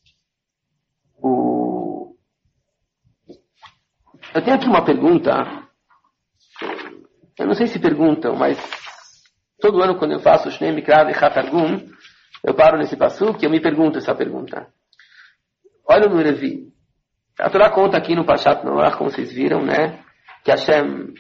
S1: Eu tenho aqui uma pergunta. Eu não sei se perguntam, mas todo ano quando eu faço o Shnei Mikra de Hatargum, eu paro nesse passuque e eu me pergunto essa pergunta. Olha no Revi. A Torá conta aqui no Pashat Noah, como vocês viram, né? Que Hashem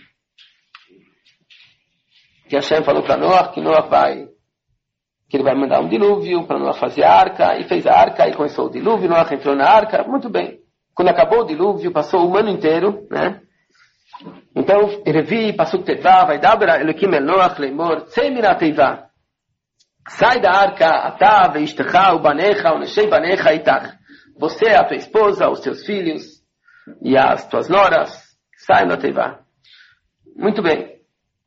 S1: falou para Noah que ele vai mandar um dilúvio para Noah fazer a arca, e fez a arca, e começou o dilúvio, Noah entrou na arca, muito bem. Quando acabou o dilúvio, passou o ano inteiro, né? Então, Revi, Pasuk Tevá, vai dar Elokim el Noach leimor, tzei min ha-teiva. Sai da arca, atá, veishtecha, ubanecha, uneshei banecha itach. Você, a tua esposa, os teus filhos e as tuas noras, saiam da Teiva. Muito bem.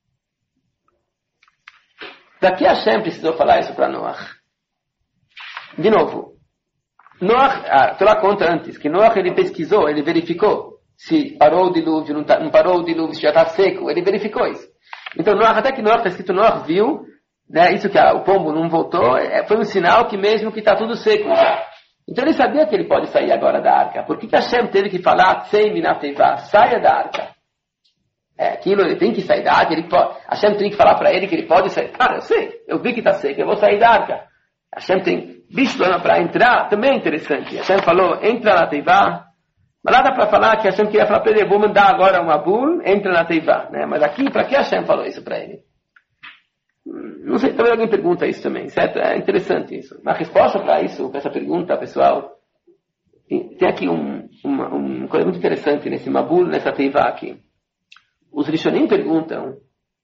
S1: Daqui Hashem precisou falar isso para Noach. De novo. Noach, a Torá conta antes, que Noach ele pesquisou, ele verificou se parou o dilúvio, não parou o dilúvio, se já está seco, ele verificou isso. Então Noach, até que Noach está escrito, Noach viu, né, isso que o pombo não voltou, foi um sinal que mesmo que está tudo seco já. Então ele sabia que ele pode sair agora da arca. Por que Hashem teve que falar, tzei min ha-teiva, saia da arca? Aquilo ele tem que sair da arca, Hashem tem que falar para ele que ele pode sair. Eu sei, eu vi que está seco, eu vou sair da arca. Hashem tem visto para entrar, também é interessante. Hashem falou, entra na Teiva. Mas nada para falar que Hashem queria falar para ele, vou mandar agora um Abul, entra na Teiva. Né? Mas aqui, para que Hashem falou isso para ele? Não sei, talvez alguém pergunta isso também, certo? É interessante isso. Uma resposta para isso, para essa pergunta, pessoal, tem aqui uma coisa muito interessante nesse Mabul, nessa Teiva aqui. Os Rishonim perguntam,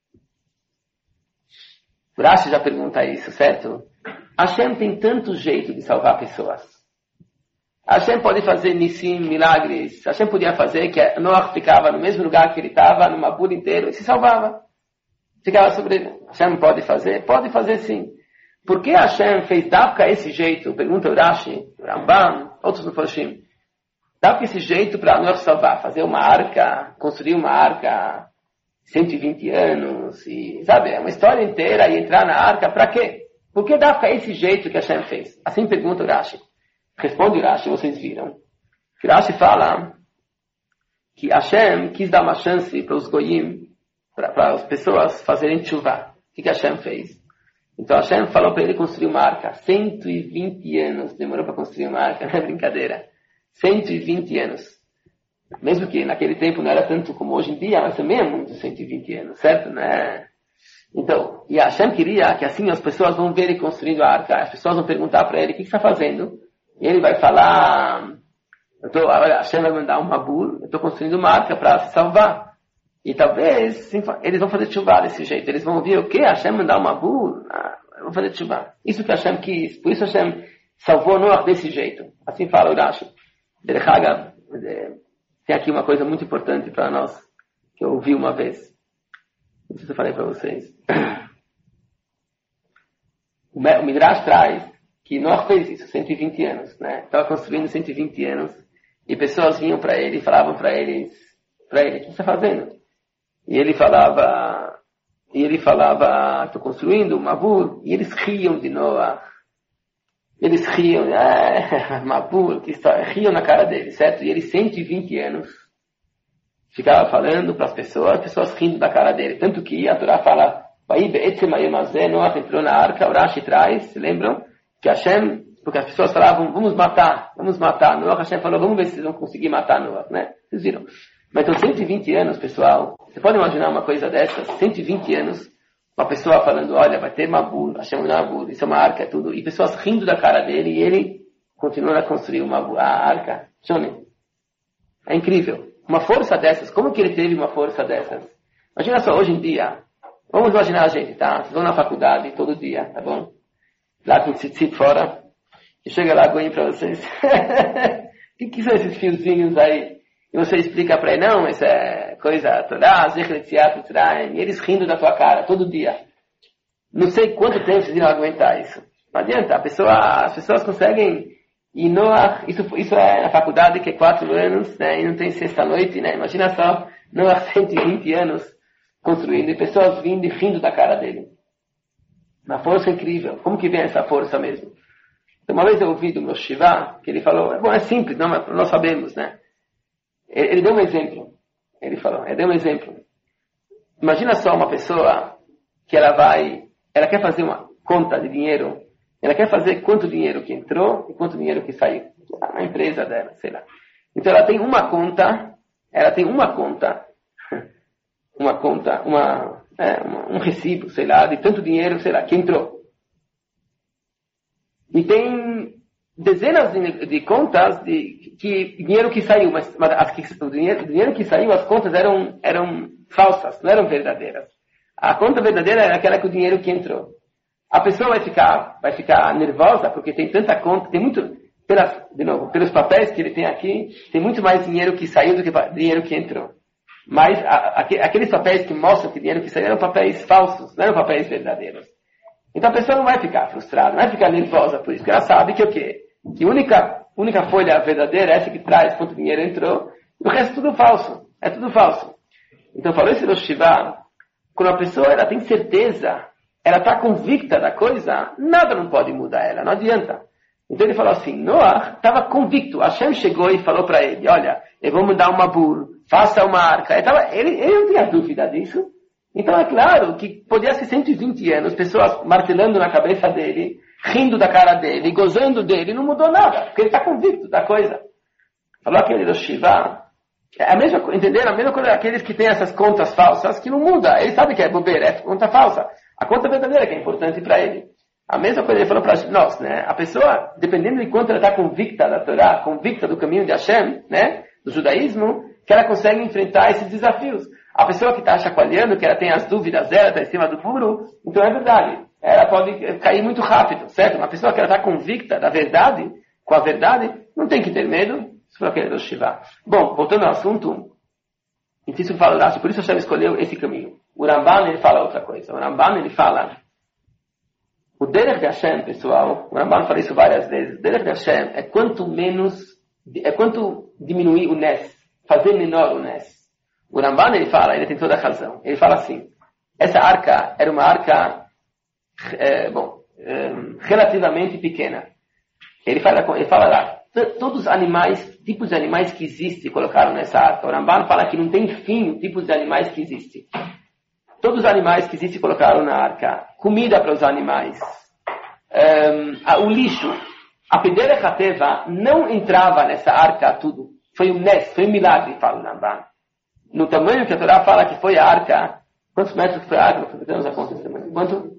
S1: o Rashi já pergunta isso, certo? Hashem tem tanto jeito de salvar pessoas. Hashem pode fazer nissim, milagres. Hashem podia fazer que Noach ficava no mesmo lugar que ele estava, no Mabul inteiro, e se salvava. Ficava sobre ele. Hashem pode fazer? Pode fazer sim. Por que Hashem fez Dafka esse jeito? Pergunta o Rashi, o Rambam, outros no Foshim. Dafka esse jeito para Noach salvar. Fazer uma arca, construir uma arca 120 anos, e, sabe, é uma história inteira e entrar na arca, para quê? Por que Dafka esse jeito que Hashem fez? Assim pergunta o Rashi. Responde o Rashi, vocês viram. O Rashi fala que Hashem quis dar uma chance para os Goyim, para as pessoas fazerem tshuva. O que Hashem fez? Então Hashem falou para ele construir uma arca. 120 anos demorou para construir uma arca, não é brincadeira. 120 anos. Mesmo que naquele tempo não era tanto como hoje em dia, mas também é muito 120 anos, certo? Né? Então, e Hashem queria que assim as pessoas vão ver ele construindo a arca. As pessoas vão perguntar para ele, o que você está fazendo? E ele vai falar, Hashem vai mandar um Mabul, eu estou construindo uma arca para se salvar. E talvez eles vão fazer tshuva desse jeito. Eles vão ouvir o quê? Hashem mandar um Mabul? Vão fazer tshuva. Isso que Hashem quis. Por isso Hashem salvou Noach desse jeito. Assim fala o Rashi. Tem aqui uma coisa muito importante para nós, que eu ouvi uma vez. Não sei se eu falei para vocês. O Midrash traz que Noach fez isso, 120 anos, né? Estava construindo 120 anos, e pessoas vinham para ele e falavam para ele, o que você está fazendo? E ele falava, estou construindo um Mabul, e eles riam de Noach. Eles riam, Mabul, que história, riam na cara dele, certo? E ele 120 anos ficava falando para as pessoas rindo da cara dele. Tanto que a Torá fala, Noach entrou na arca, o Rashi traz, se lembram? Que Hashem, porque as pessoas falavam, vamos matar Noach. Hashem falou, vamos ver se vocês vão conseguir matar Noach, né? Vocês viram? Mas então 120 anos, pessoal, você pode imaginar uma coisa dessas? 120 anos, uma pessoa falando, olha, vai ter Mabul, Hashem não é Mabul, isso é uma arca, é tudo. E pessoas rindo da cara dele, e ele continua a construir a arca. Johnny, É incrível. Uma força dessas, como que ele teve uma força dessas? Imagina só, hoje em dia, vamos imaginar a gente, tá? Vocês vão na faculdade todo dia, tá bom? Lá com o tzitzit fora, e chega lá Goim pra vocês. O que são esses fiozinhos aí? E você explica pra ele, não, isso é coisa, Torá, Zecher Tziat Mitzrayim, e eles rindo da tua cara todo dia. Não sei quanto tempo vocês irão aguentar isso. Não adianta, as pessoas conseguem, e Noah, isso é na faculdade que é 4 anos, né, e não tem sexta-noite, né, imagina só, Noah 120 anos construindo, e pessoas vindo e rindo da cara dele. Uma força incrível. Como que vem essa força mesmo? Uma vez eu ouvi do meu Shiva, que ele falou, bom, é simples, não, mas nós sabemos, né? Ele deu um exemplo. Ele deu um exemplo. Imagina só uma pessoa que ela quer fazer uma conta de dinheiro, ela quer fazer quanto dinheiro que entrou e quanto dinheiro que saiu. A empresa dela, sei lá. Então ela tem uma conta, um recibo, sei lá, de tanto dinheiro, sei lá, que entrou. E tem dezenas de contas de dinheiro que saiu, mas o dinheiro que saiu, as contas eram falsas, não eram verdadeiras. A conta verdadeira era aquela com o dinheiro que entrou. A pessoa vai ficar nervosa porque tem tanta conta, tem muito, pelos papéis que ele tem aqui, tem muito mais dinheiro que saiu do que dinheiro que entrou. Mas aqueles papéis que mostram que dinheiro que saiu eram papéis falsos, não eram papéis verdadeiros. Então a pessoa não vai ficar frustrada, não vai ficar nervosa por isso, porque ela sabe que o quê? Que a única folha verdadeira é essa que traz quanto dinheiro entrou, e o resto é tudo falso. É tudo falso. Então falou esse Rosh Shiva, quando a pessoa ela tem certeza, ela está convicta da coisa, nada não pode mudar ela, não adianta. Então ele falou assim, Noah estava convicto, Hashem chegou e falou para ele, olha, eu vou mudar uma bur, faça uma arca. Ele não tinha dúvida disso. Então é claro que podia ser 120 anos, pessoas martelando na cabeça dele, rindo da cara dele, gozando dele, não mudou nada, porque ele está convicto da coisa. Falou aquele do Shiva, entenderam? A mesma coisa aqueles que têm essas contas falsas, que não muda, ele sabe que é bobeira, é conta falsa. A conta verdadeira que é importante para ele. A mesma coisa ele falou para nós, né? A pessoa, dependendo de quanto ela está convicta da Torá, convicta do caminho de Hashem, né? Do judaísmo, que ela consegue enfrentar esses desafios. A pessoa que está chacoalhando, que ela tem as dúvidas dela, está em cima do muro, então é verdade. Ela pode cair muito rápido, certo? Uma pessoa que ela está convicta da verdade, com a verdade, não tem que ter medo. Isso foi aquele do Shiva. Bom, voltando ao assunto, isso fala, por isso Hashem escolheu esse caminho. O Ramban, ele fala outra coisa. O Ramban, ele fala, o Derech de Hashem, pessoal, o Ramban fala isso várias vezes, o Derech de Hashem é quanto diminuir o Nes, fazer menor o Nes. O Ramban, ele fala, ele tem toda a razão. Ele fala assim, essa arca era uma arca, relativamente pequena. Ele fala lá, todos os animais, tipos de animais que existem, colocaram nessa arca. O Ramban fala que não tem fim o tipo de animais que existem. Todos os animais que existem colocaram na arca. Comida para os animais. O lixo. A Pedera Hateva não entrava nessa arca tudo. Foi um nes, foi um milagre, fala o Ramban. No tamanho que a Torá fala que foi a arca. Quantos metros foi a arca? Temos a conta também. Quanto?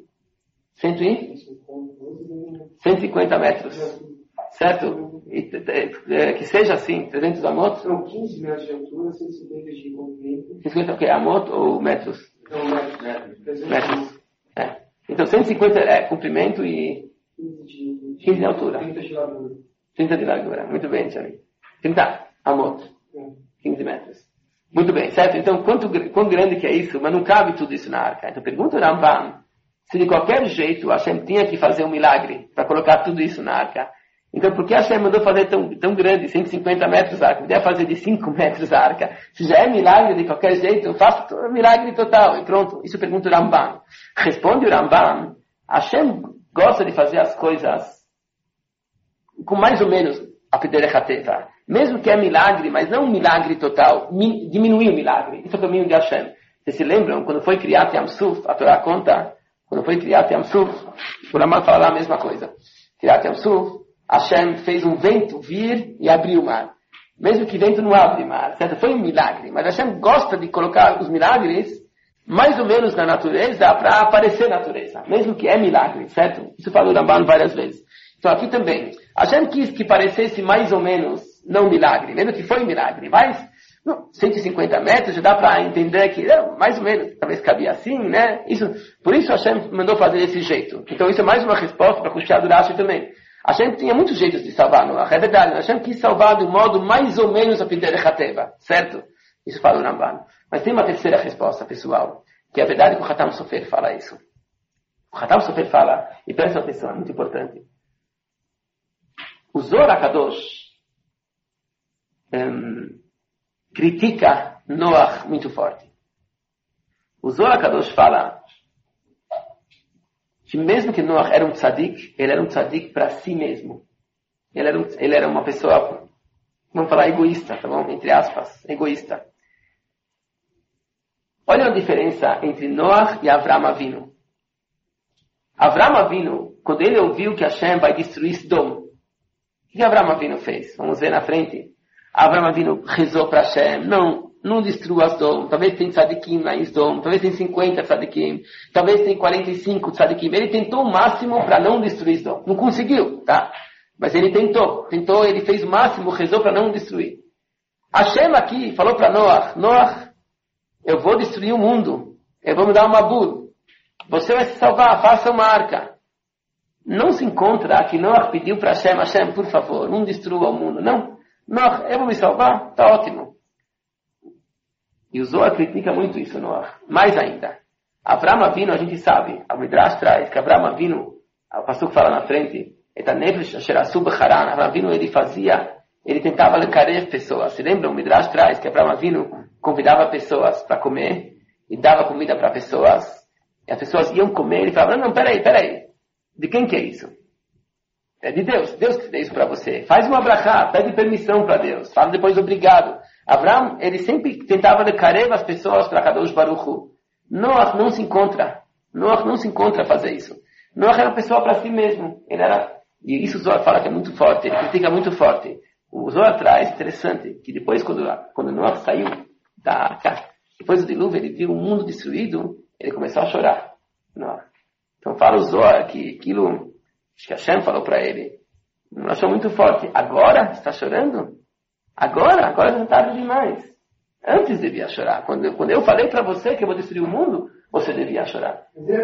S1: 150 metros. Certo? Que seja assim, 300 amot.
S3: São 15 metros de altura, 150 de comprimento.
S1: 150 o quê? Amot ou metros?
S3: Não, metros.
S1: Metros. Então 150 comprimento e 15 de altura.
S3: 30 de largura.
S1: 30 de largura. Muito bem, Tchani. 30 amot. 15 metros. Muito bem, certo? Então, quão grande que é isso? Mas não cabe tudo isso na arca. Então, pergunta o Ramban, se de qualquer jeito Hashem tinha que fazer um milagre para colocar tudo isso na arca. Então, por que Hashem mandou fazer tão grande, 150 metros a arca? Podia fazer de 5 metros a arca. Se já é milagre de qualquer jeito, faça o milagre total. E pronto. Isso pergunta o Ramban. Responde o Ramban, Hashem gosta de fazer as coisas com mais ou menos a Pedera Hateva. Mesmo que é milagre, mas não um milagre total, diminuir o milagre. Isso é o caminho de Hashem. Vocês se lembram, quando foi criado Yam Suf, a Torá conta, quando foi criado Yam Suf, o Ramban fala lá a mesma coisa. Criado Yam Suf, Hashem fez um vento vir e abrir o mar. Mesmo que vento não abre o mar, certo? Foi um milagre. Mas Hashem gosta de colocar os milagres mais ou menos na natureza para aparecer natureza. Mesmo que é milagre, certo? Isso falou o Ramban várias vezes. Então aqui também, Hashem quis que parecesse mais ou menos não milagre. Lembra que foi milagre, mas 150 metros já dá para entender que, mais ou menos, talvez cabia assim, né? Por isso Hashem mandou fazer desse jeito. Então isso é mais uma resposta para Kushia do Rashi também. Hashem tinha muitos jeitos de salvar Noach, é verdade. Hashem quis salvar do modo mais ou menos a Pidere Hateva, certo? Isso fala o Ramban. Mas tem uma terceira resposta, pessoal, que é verdade que o Hatam Sofer fala isso. O Hatam Sofer fala, e presta atenção, é muito importante. O Zohar HaKadosh critica Noach muito forte. O Zohar HaKadosh fala que mesmo que Noach era um tzadik, ele era um tzadik para si mesmo. Ele era uma pessoa, vamos falar egoísta, tá bom? Entre aspas, egoísta. Olha a diferença entre Noach e Avram Avinu. Avram Avinu, quando ele ouviu que Hashem vai destruir Sodom, o que Avram Avinu fez? Vamos ver na frente. Avram Avinu rezou para Hashem, não destrua Sodom, talvez tem tzadikim lá em Sodom, talvez tem 50 tzadikim, talvez tem 45 tzadikim. Ele tentou o máximo para não destruir Sodom. Não conseguiu, tá? Mas ele tentou, ele fez o máximo, rezou para não destruir. Hashem aqui falou para Noach, eu vou destruir o mundo, eu vou me dar uma bula. Você vai se salvar, faça uma arca. Não se encontra que Noach pediu para Hashem, por favor, não destrua o mundo. Não, Noach, eu vou me salvar, está ótimo. E o Zohar critica muito isso, Noach. Mais ainda, Avram Avinu, a gente sabe, a Midrash traz que Avram Avinu, o pastor que fala na frente, Avram Avinu, ele tentava lecarer pessoas. Se lembram? O Midrash traz que Avram Avinu convidava pessoas para comer e dava comida para pessoas. E as pessoas iam comer e ele falava, não, peraí. De quem que é isso? É de Deus. Deus que deu isso para você. Faz uma brachá, pede permissão para Deus. Fala depois obrigado. Avram, ele sempre tentava lecarer as pessoas para Kadosh Baruch Hu. Noach não se encontra a fazer isso. Noach era uma pessoa para si mesmo. E isso o Zohar fala que é muito forte, ele critica muito forte. O Zohar traz, interessante, que depois quando Noach saiu da arca, depois do dilúvio, ele viu o mundo destruído, ele começou a chorar. Noach. Então fala o Zohar que aquilo, acho que Hashem falou para ele, não achou muito forte. Agora? Está chorando? Agora já é tarde demais. Antes devia chorar. Quando eu falei para você que eu vou destruir o mundo, você devia chorar.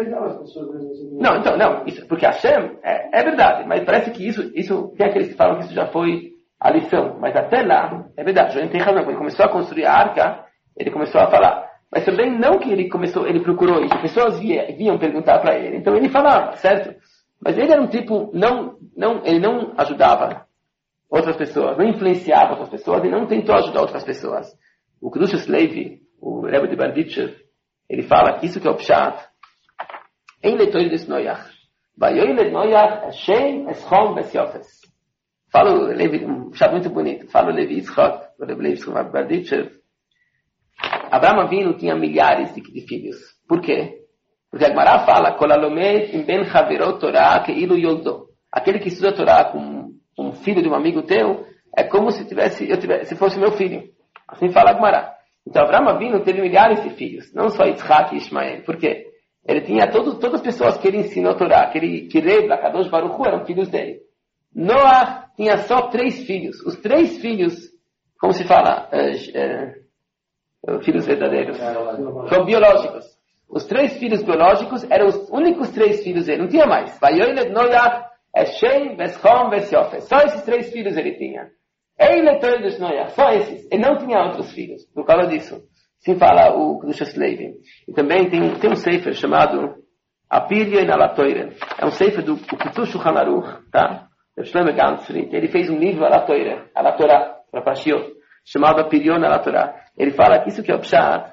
S1: Não. Isso, porque Hashem é verdade, mas parece que isso tem aqueles que falam que isso já foi a lição. Mas até lá, é verdade, João tem razão. Quando ele começou a construir a arca, ele começou a falar. Mas também não que ele procurou isso. Pessoas vinham perguntar para ele. Então ele falava, certo? Mas ele era um tipo, ele não ajudava outras pessoas, não influenciava outras pessoas e não tentou ajudar outras pessoas. O Kedushas Levi, o Rebbe de Berditchev, ele fala que isso que é o Pshat, em leitor de Noach. Vayoiled Noach, Hashem, Eschom, Besiofes. Fala o Levi, um Pshat muito bonito. Fala o Levi Yitzchak, o Rebbe Levi de Berditchev. Abraham Avinu tinha milhares de filhos. Por quê? Porque a Gemara fala, Kolalomed im ben Haverot Torah keilu yoldo. Aquele que estuda a Torá com um filho de um amigo teu, é como se fosse meu filho. Assim fala a Gemara. Então Abraham Avinu teve milhares de filhos, não só Yitzhak e Ishmael. Por quê? Ele tinha todas as pessoas que ele ensinou a Torá, que Reb, Kadosh Baruch Hu, eram filhos dele. Noah tinha só 3 filhos. Os 3 filhos, como se fala, filhos verdadeiros, são biológicos. Os 3 filhos biológicos eram os únicos 3 filhos dele, não tinha mais. Vayoiled Noach, Eshem, Beschom, Besiofes. Só esses 3 filhos ele tinha. Eiletor dos Noach, só esses. Ele não tinha outros filhos, por causa disso. Assim fala o Kedushas Levi. E também tem um sefer chamado Apirya e Nalatoire. É um sefer do Kedush Shulchan Aruch, tá? O Shlomo Ganzfried. Ele fez um livro a Torá, para Pashiot, chamado Apirya e Nalatorá. Ele fala que isso que é o Pshat.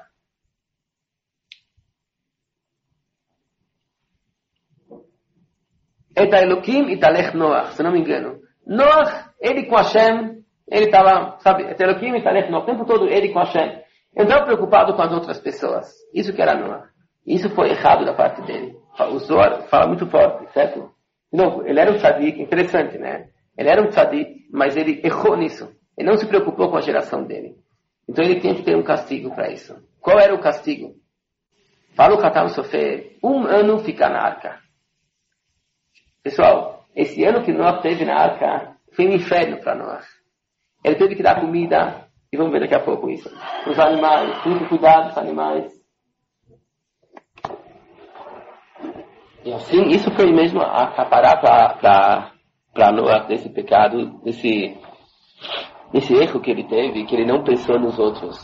S1: Eta Elokim e Talech Noach, se não me engano. Noach, ele com Hashem, ele estava, sabe, Eta Elokim e Talech Noach, o tempo todo ele com Hashem. Ele não estava preocupado com as outras pessoas. Isso que era Noach. Isso foi errado da parte dele. O Zohar fala muito forte, certo? De novo, ele era um tzadik, interessante, né? Ele era um tzadik, mas ele errou nisso. Ele não se preocupou com a geração dele. Então ele tem que ter um castigo para isso. Qual era o castigo? Fala o Hatam Sofer, 1 ano ficar na arca. Pessoal, esse ano que Noach teve na arca foi um inferno para Noach. ele teve que dar comida, e vamos ver daqui a pouco isso. Os animais, tem que cuidar dos animais. E assim, isso foi mesmo acaparar para Noah desse pecado, desse erro que ele teve, que ele não pensou nos outros.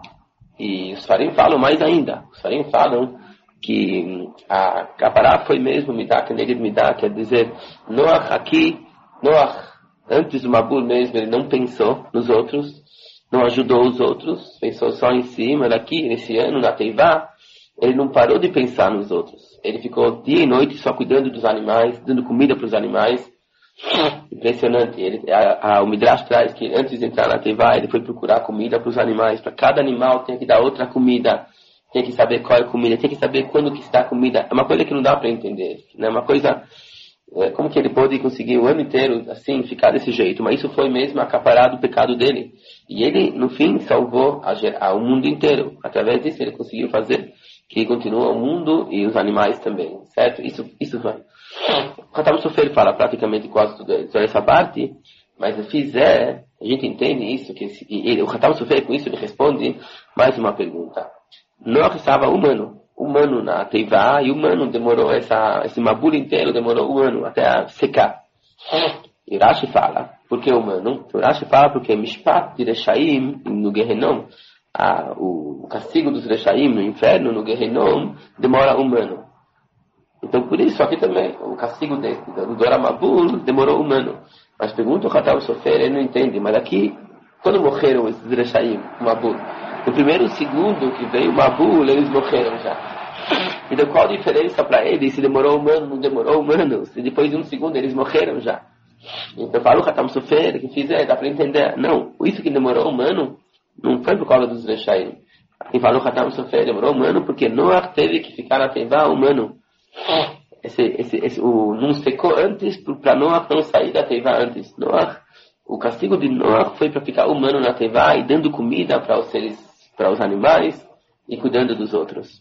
S1: E os farim falam mais ainda. Os farim falam que acaparar foi mesmo Midá, que nele Midá, quer dizer, Noah, antes do Mabul mesmo, ele não pensou nos outros, não ajudou os outros, pensou só em si, mas aqui, nesse ano, na Teivá, ele não parou de pensar nos outros. Ele ficou dia e noite só cuidando dos animais, dando comida para os animais. Impressionante. O Midrash traz que antes de entrar na Teivá, ele foi procurar comida para os animais. Para cada animal tem que dar outra comida. Tem que saber qual é a comida. Tem que saber quando que está a comida. É uma coisa que não dá para entender. É uma coisa... como que ele pôde conseguir o ano inteiro assim, ficar desse jeito? Mas isso foi mesmo acaparar do pecado dele. E ele, no fim, salvou o mundo inteiro. Através disso, ele conseguiu fazer que continua o mundo e os animais também, certo? Isso vai. O Khatam Sofer fala praticamente quase tudo essa parte, mas a gente entende isso, o Khatam Sofer com isso ele responde mais uma pergunta. Noah estava humano na Teivá, e humano demorou esse Mabul inteiro, demorou um ano até secar. E Rashi fala, por que humano? Rashi fala porque Mishpat de Reshaim no Gehenom, o castigo dos Reshaim no inferno, no Gehenom, demora um ano. Então por isso aqui também, o castigo do Dora Mabul demorou um ano. Mas pergunta o Khatam Sofer, ele não entende, mas aqui, quando morreram esses Reshaim, o Mabul? No primeiro segundo que veio o Mabul, eles morreram já. Então qual a diferença para eles se demorou um ano, não demorou um ano? Se depois de um segundo eles morreram já. Então fala o Khatam Sofer, que dá para entender. Não, isso que demorou um ano, não foi por causa dos Reshaim. Quem falou Khatam Sofer demorou um ano porque Noah teve que ficar na Teivá um ano. Não secou antes para Noah não sair da Teivá antes. O castigo de Noah foi para ficar um ano na Teivá e dando comida para os animais e cuidando dos outros.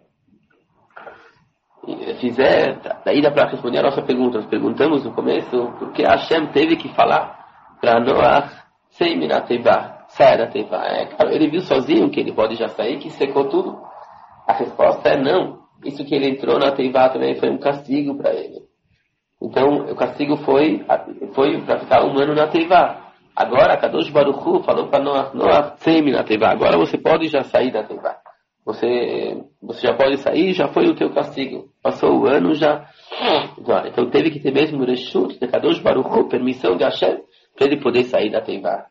S1: Daí dá para responder a nossa pergunta. Nós perguntamos no começo por que Hashem teve que falar para Noah sair da Teivá. Claro, ele viu sozinho que ele pode já sair, que secou tudo. A resposta é não. Isso que ele entrou na Teivá também foi um castigo para ele. Então, o castigo foi para ficar um ano na Teivá. Agora, Kadosh Baruch Hu falou para Noah, sair na Teivá. Agora você pode já sair da Teivá. Você já pode sair, já foi o teu castigo. Passou o ano já. Então teve que ter mesmo o Reshut de Kadosh Baruch Hu, permissão de Hashem, para ele poder sair da Teivá.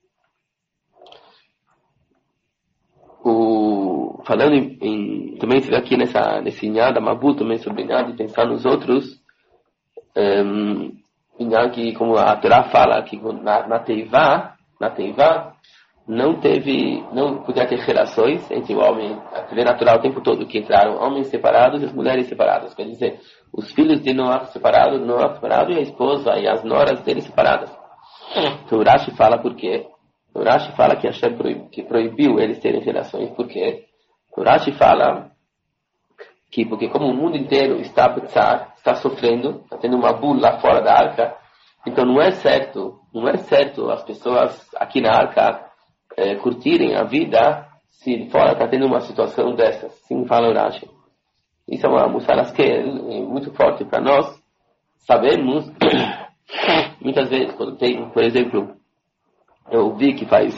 S1: Falando também aqui nesse Inhada Mabul, também sobre Inhada, de pensar nos outros, Inhada que, como a Torá fala, que na Teivá, não podia ter relações entre o homem, a natural o tempo todo, que entraram homens separados e as mulheres separadas. Quer dizer, os filhos de Noah separados, e a esposa e as noras dele separadas. Então o Rashi fala por quê? O Rashi fala que Hashem proibiu eles terem relações, porque o Rashi fala que porque como o mundo inteiro está sofrendo, está tendo uma bula lá fora da arca, então não é certo as pessoas aqui na arca curtirem a vida se fora está tendo uma situação dessas. Sim, fala o Rashi. Isso é uma mussarasque muito forte para nós. Sabemos, muitas vezes, quando tem, por exemplo, eu vi que faz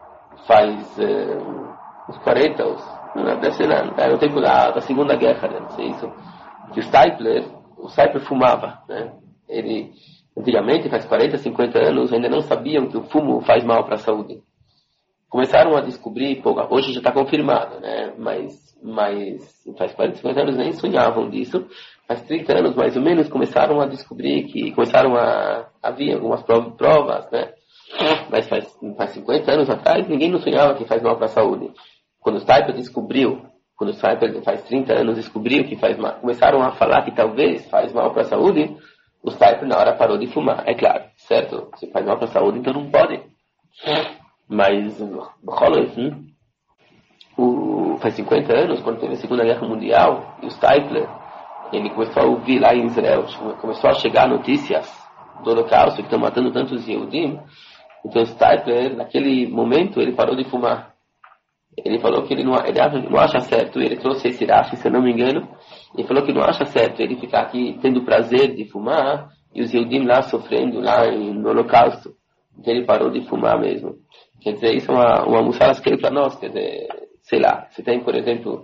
S1: uns 40 anos, deve ser no tempo da Segunda Guerra, né? Não sei isso, que o Stipler fumava, né? Ele, antigamente, faz 40, 50 anos, ainda não sabiam que o fumo faz mal para a saúde. Começaram a descobrir, hoje já está confirmado, né? Mas faz 40, 50 anos nem sonhavam disso. Faz 30 anos, mais ou menos, começaram a descobrir havia algumas provas, né? Mas faz 50 anos atrás, ninguém não sonhava que faz mal para a saúde. Quando o Stipler faz 30 anos descobriu que faz mal, começaram a falar que talvez faz mal para a saúde, o Stipler na hora parou de fumar, é claro, certo? Se faz mal para a saúde, então não pode. Mas, faz 50 anos, quando teve a Segunda Guerra Mundial, e o Stipler, ele começou a ouvir lá em Israel, começou a chegar notícias do Holocausto, que estão matando tantos Yehudim. Então Steipler, naquele momento, ele parou de fumar. Ele falou que ele não acha certo, ele trouxe esse Rashi, se eu não me engano, e falou que não acha certo ele ficar aqui tendo o prazer de fumar e os Yehudim lá sofrendo lá no Holocausto. Então ele parou de fumar mesmo. Quer dizer, isso é uma mussarasqueira para nós, quer dizer, sei lá, se tem, por exemplo,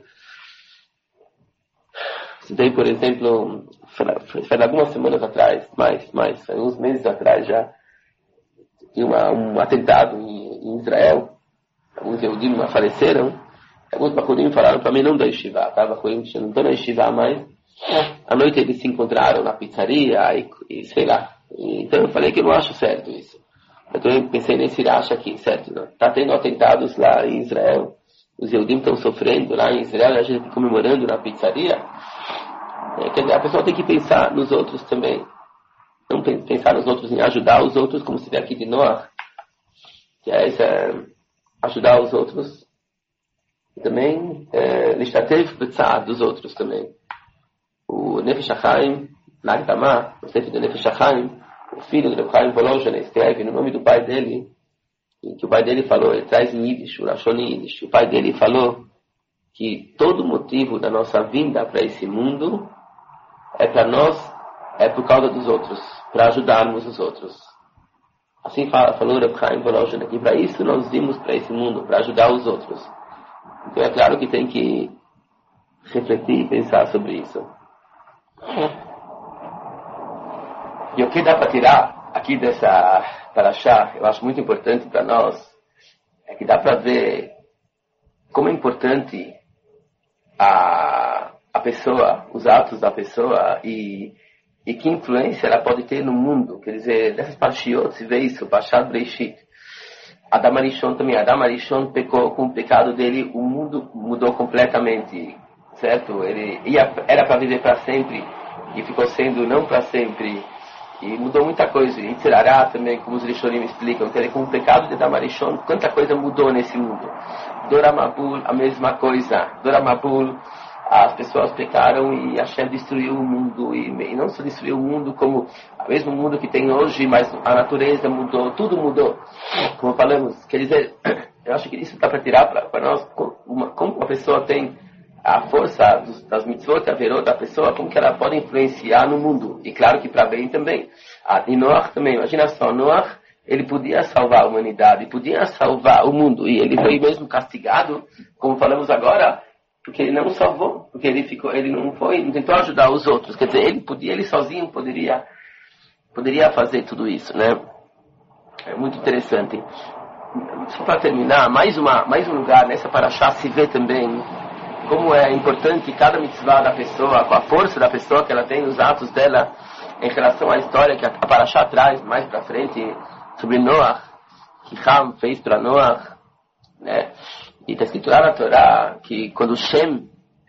S1: faz algumas semanas atrás, mais alguns meses atrás já, tinha um atentado em Israel. Alguns Yehudim faleceram. Alguns Bakurim falaram para mim não da Yeshiva. Bakurim não estou na Yeshiva mais. À noite eles se encontraram na pizzaria e sei lá. Então eu falei que eu não acho certo isso. Eu também pensei nesse Rashi aqui, certo? Está tendo atentados lá em Israel. Os Yehudim estão sofrendo lá em Israel. A gente comemorando na pizzaria. Quer dizer, a pessoa tem que pensar nos outros também. Não pensar nos outros em ajudar os outros, como se vê aqui de Noah. Que é ajudar os outros. E também, Lishtatev B'tza'ad dos outros também. O Nefesh HaChaim, Nagdamah, o Sefer do Nefesh HaChaim, o filho do Reb Chaim Volozhin, escreve no nome do pai dele, que o pai dele falou, ele traz em Yiddish, o Lashon em Yiddish, o pai dele falou que todo motivo da nossa vinda para esse mundo é para nós, é por causa dos outros, para ajudarmos os outros. Assim falou Reb Chaim Volozhin aqui, para isso nós vimos para esse mundo, para ajudar os outros. Então é claro que tem que refletir e pensar sobre isso. E o que dá para tirar aqui dessa parashá, eu acho muito importante para nós, é que dá para ver como é importante a pessoa, os atos da pessoa e que influência ela pode ter no mundo. Quer dizer, nessas parashiot se vê isso, Parashat Bereishit. Adam Arishon também, Adam Arishon pecou com o pecado dele, o mundo mudou completamente, certo? Ele era para viver para sempre e ficou sendo não para sempre. E mudou muita coisa. E Tzerará também, como os Rishonim explicam, que ele, com o pecado de Adam Arishon, quanta coisa mudou nesse mundo. Dora Mabul, a mesma coisa. Dora Mabul, as pessoas pecaram e Hashem destruiu o mundo. E não só destruiu o mundo como o mesmo mundo que tem hoje, mas a natureza mudou, tudo mudou. Como falamos, quer dizer, eu acho que isso dá para tirar para nós como uma pessoa tem a força das mitzvot, a verot da pessoa, como que ela pode influenciar no mundo. E claro que para bem também. E Noah também, imagina só, Noah, ele podia salvar a humanidade, podia salvar o mundo. E ele foi mesmo castigado, como falamos agora, porque ele não salvou, porque ele não tentou ajudar os outros. Quer dizer, ele sozinho poderia fazer tudo isso, né? É muito interessante. Só para terminar, mais um lugar nessa parashá se vê também como é importante cada mitzvah da pessoa, com a força da pessoa que ela tem nos atos dela, em relação à história que a parashá traz mais para frente sobre Noah, que Ham fez para Noah, né? E está escrito lá na Torá que quando Shem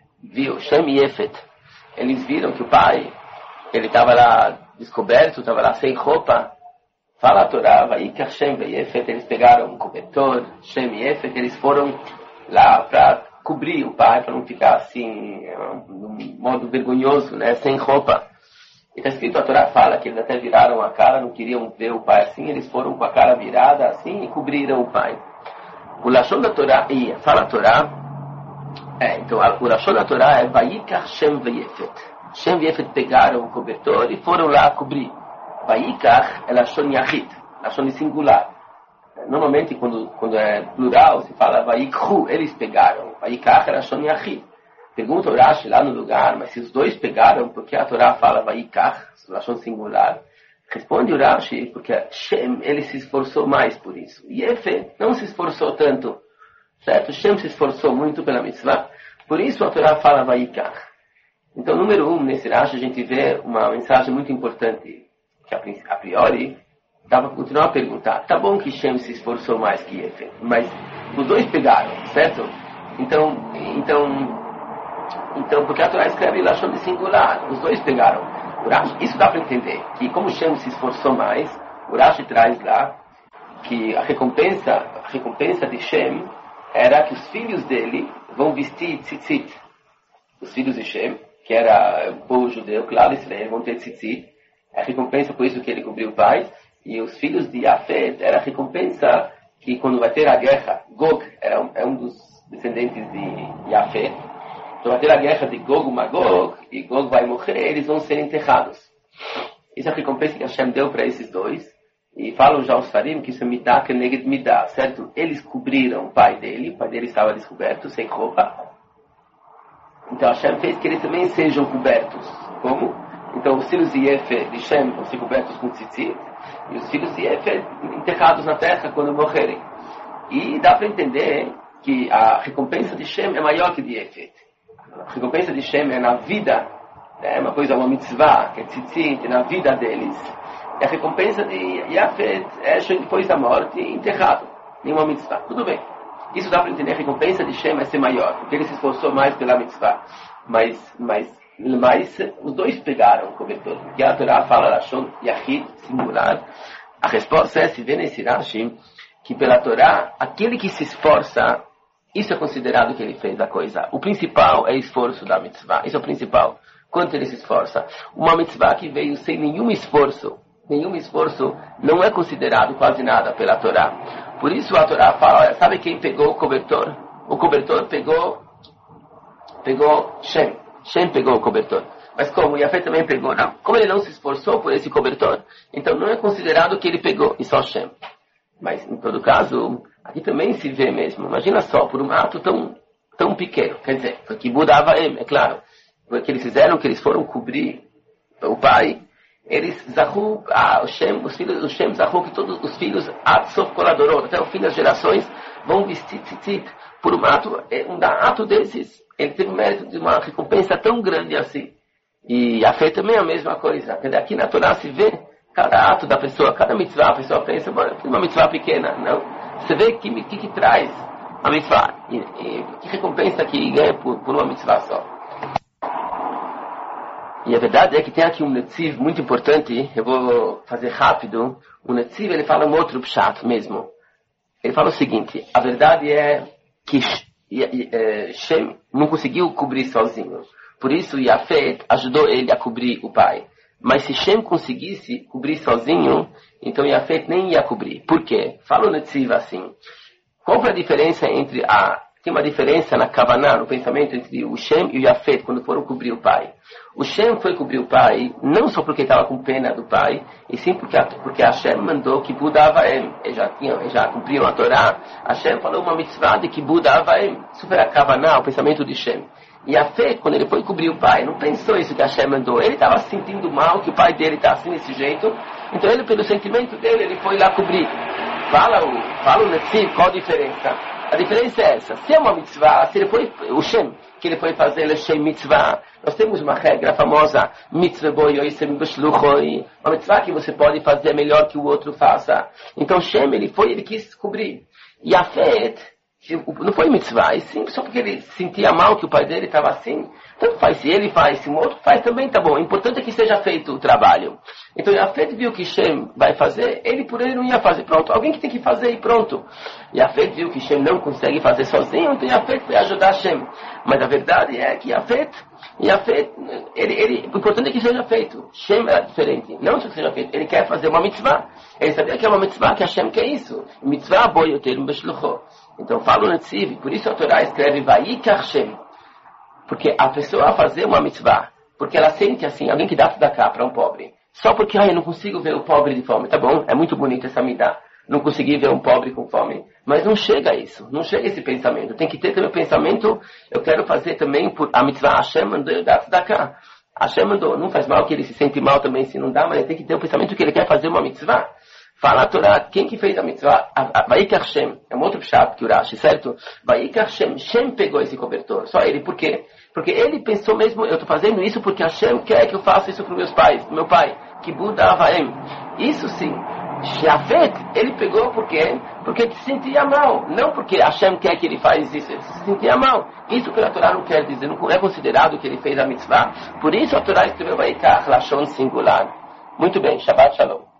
S1: e Yefet, eles viram que o pai, ele estava lá descoberto, estava lá sem roupa, fala a Torá, Vaikach Shem e Yefet, eles pegaram um cobertor, Shem e Yefet, eles foram lá para cobrir o pai, para não ficar assim, de modo vergonhoso, né, sem roupa. E está escrito, a Torá fala que eles até viraram a cara, não queriam ver o pai assim, eles foram com a cara virada assim e cobriram o pai. O Lashon da Torá, fala a Torá, então o Lashon da Torá é Vaikach Shem e Yefet. Shem e Yefet pegaram o cobertor e foram lá cobrir. Vaikach é Lashon Yachid, Lashon singular. Normalmente, quando é plural, se fala Vaikhu, eles pegaram. Vaikach era Lashon Yachid. Pergunta o Rashi lá no lugar, mas se os dois pegaram, por que a Torá fala Vaikach, Lashon singular? Responde o Rashi, porque Shem, ele se esforçou mais por isso. Yefet não se esforçou tanto, certo? Shem se esforçou muito pela mitzvah, por isso a Torá fala Vaikach. Então, número 1, nesse Rashi a gente vê uma mensagem muito importante, que a priori dava para continuar a perguntar. Tá bom que Shem se esforçou mais que Yefet, mas os dois pegaram, certo? Então, porque a Torá escreve Lashon de singular, os dois pegaram. Isso dá para entender, que como Shem se esforçou mais, o Rashi traz lá que a recompensa de Shem era que os filhos dele vão vestir tzitzit. Os filhos de Shem, que era o povo judeu, claro, Israel, vão ter tzitzit. A recompensa por isso que ele cobriu o pai. E os filhos de Yafet era a recompensa que quando vai ter a guerra, Gog é um dos descendentes de Yafet, então vai ter a guerra de Gog e Magog, e Gog vai morrer, eles vão ser enterrados. Isso é a recompensa que Hashem deu para esses dois. E falam já os farim que isso é Midah Keneged Midah, certo? Eles cobriram o pai dele estava descoberto, sem roupa. Então Hashem fez que eles também sejam cobertos. Como? Então os filhos de Yefet, de Shem, vão ser cobertos com tzitzit, e os filhos de Yefet enterrados na terra quando morrerem. E dá para entender que a recompensa de Shem é maior que de Yefet. A recompensa de Shem é na vida, é uma coisa, uma mitzvah, que é tzitzit, na vida deles. E a recompensa de Yafet é depois da morte, enterrado, nenhuma mitzvah. Tudo bem. Isso dá para entender, a recompensa de Shem vai ser maior, porque ele se esforçou mais pela mitzvah. Mas os dois pegaram o cobertor, porque a Torá fala Lashon Yachid, singular. A resposta é, se vê nesse Rashi, que pela Torá, aquele que se esforça, isso é considerado que ele fez a coisa. O principal é o esforço da mitzvah, isso é o principal. Quanto ele se esforça. Uma mitzvah que veio sem nenhum esforço não é considerado quase nada pela Torá. Por isso a Torá fala, sabe quem pegou o cobertor? O cobertor pegou Shem. Shem pegou o cobertor. Mas como? Yafet também pegou, não. Como ele não se esforçou por esse cobertor, então não é considerado que ele pegou, e só Shem. Mas em todo caso, aqui também se vê mesmo. Imagina só, por um ato tão pequeno. Quer dizer, que Budava é claro. O que eles fizeram, que eles foram cobrir o pai, eles zahu, os filhos do Shem zahu, que todos os filhos até o fim das gerações vão vestir tzitzit por um ato desses. Ele teve o mérito de uma recompensa tão grande assim. E a fé também é a mesma coisa. Aqui na Torá se vê cada ato da pessoa, cada mitzvah, a pessoa pensa, uma mitzvah pequena, não. Você vê que traz a mitzvah, e que recompensa que ganha por uma mitzvah só. E a verdade é que tem aqui um netziv muito importante, eu vou fazer rápido. O netziv, ele fala um outro pshat mesmo. Ele fala o seguinte, a verdade é que Shem não conseguiu cobrir sozinho. Por isso Yafet ajudou ele a cobrir o pai. Mas se Shem conseguisse cobrir sozinho, então Yafet nem ia cobrir. Por quê? Fala o netziv assim. Qual foi a diferença entre tem uma diferença na Kavaná, no pensamento entre o Shem e o Yafet, quando foram cobrir o pai. O Shem foi cobrir o pai, não só porque estava com pena do pai, e sim porque Hashem mandou que Budava Em. Eles já cumpriram a Torá. Hashem falou uma mitzvah de que Budava Em. Isso foi a Kavaná, o pensamento de Shem. E Yafet, quando ele foi cobrir o pai, não pensou isso que Hashem mandou. Ele estava se sentindo mal, que o pai dele está assim desse jeito. Então ele, pelo sentimento dele, ele foi lá cobrir. Fala o Netziv, qual a diferença? A diferença é essa. Se é uma mitzvah, se ele foi, o Shem, que ele foi fazer ele Shem mitzvah, nós temos uma regra famosa, mitzvah boi oisem b'shluchoi, uma mitzvah que você pode fazer melhor que o outro faça. Então Shem, ele quis cobrir. E Yafet, não foi mitzvah, e sim, só porque ele sentia mal que o pai dele estava assim. Tanto faz, se ele faz, se o outro faz também, tá bom. O importante é que seja feito o trabalho. Então Yafet viu que Shem vai fazer, ele por ele não ia fazer. Pronto, alguém que tem que fazer e pronto. Yafet viu que Shem não consegue fazer sozinho, então Yafet vai ajudar Shem. Mas a verdade é que Yafet, o importante é que seja feito. Shem era diferente, não só que seja feito, ele quer fazer uma mitzvah. Ele sabia que é uma mitzvah, que Hashem quer isso. Mitzvah boi yoter b'shlucho. Então fala o Netziv, por isso a Torá escreve Vayikach Shem. Porque a pessoa fazer uma mitzvah, porque ela sente assim, alguém que dá tzedakah para um pobre, só porque eu não consigo ver o pobre de fome, tá bom, é muito bonito essa midah, não conseguir ver um pobre com fome, mas não chega a isso, não chega a esse pensamento, tem que ter também o pensamento, eu quero fazer também por a mitzvah, Hashem mandou eu dar tzedakah, Hashem mandou, não faz mal que ele se sente mal também se não dá, mas ele tem que ter o pensamento que ele quer fazer uma mitzvah. Fala a Torá, quem que fez a mitzvah? Vayikach Shem, é um outro pshat que o Rashi, certo? Vayikach Shem, Shem pegou esse cobertor, só ele, por quê? Porque ele pensou mesmo, eu estou fazendo isso porque Hashem quer que eu faça isso para os meus pais, para o meu pai, que Buda Avaim. Isso sim, Yafet, ele pegou por quê? Porque ele se sentia mal, não porque Hashem quer que ele faça isso, ele se sentia mal. Isso que a Torá não quer dizer, não é considerado que ele fez a mitzvah. Por isso a Torá escreveu Vayikach, Lashon singular. Muito bem, Shabbat Shalom.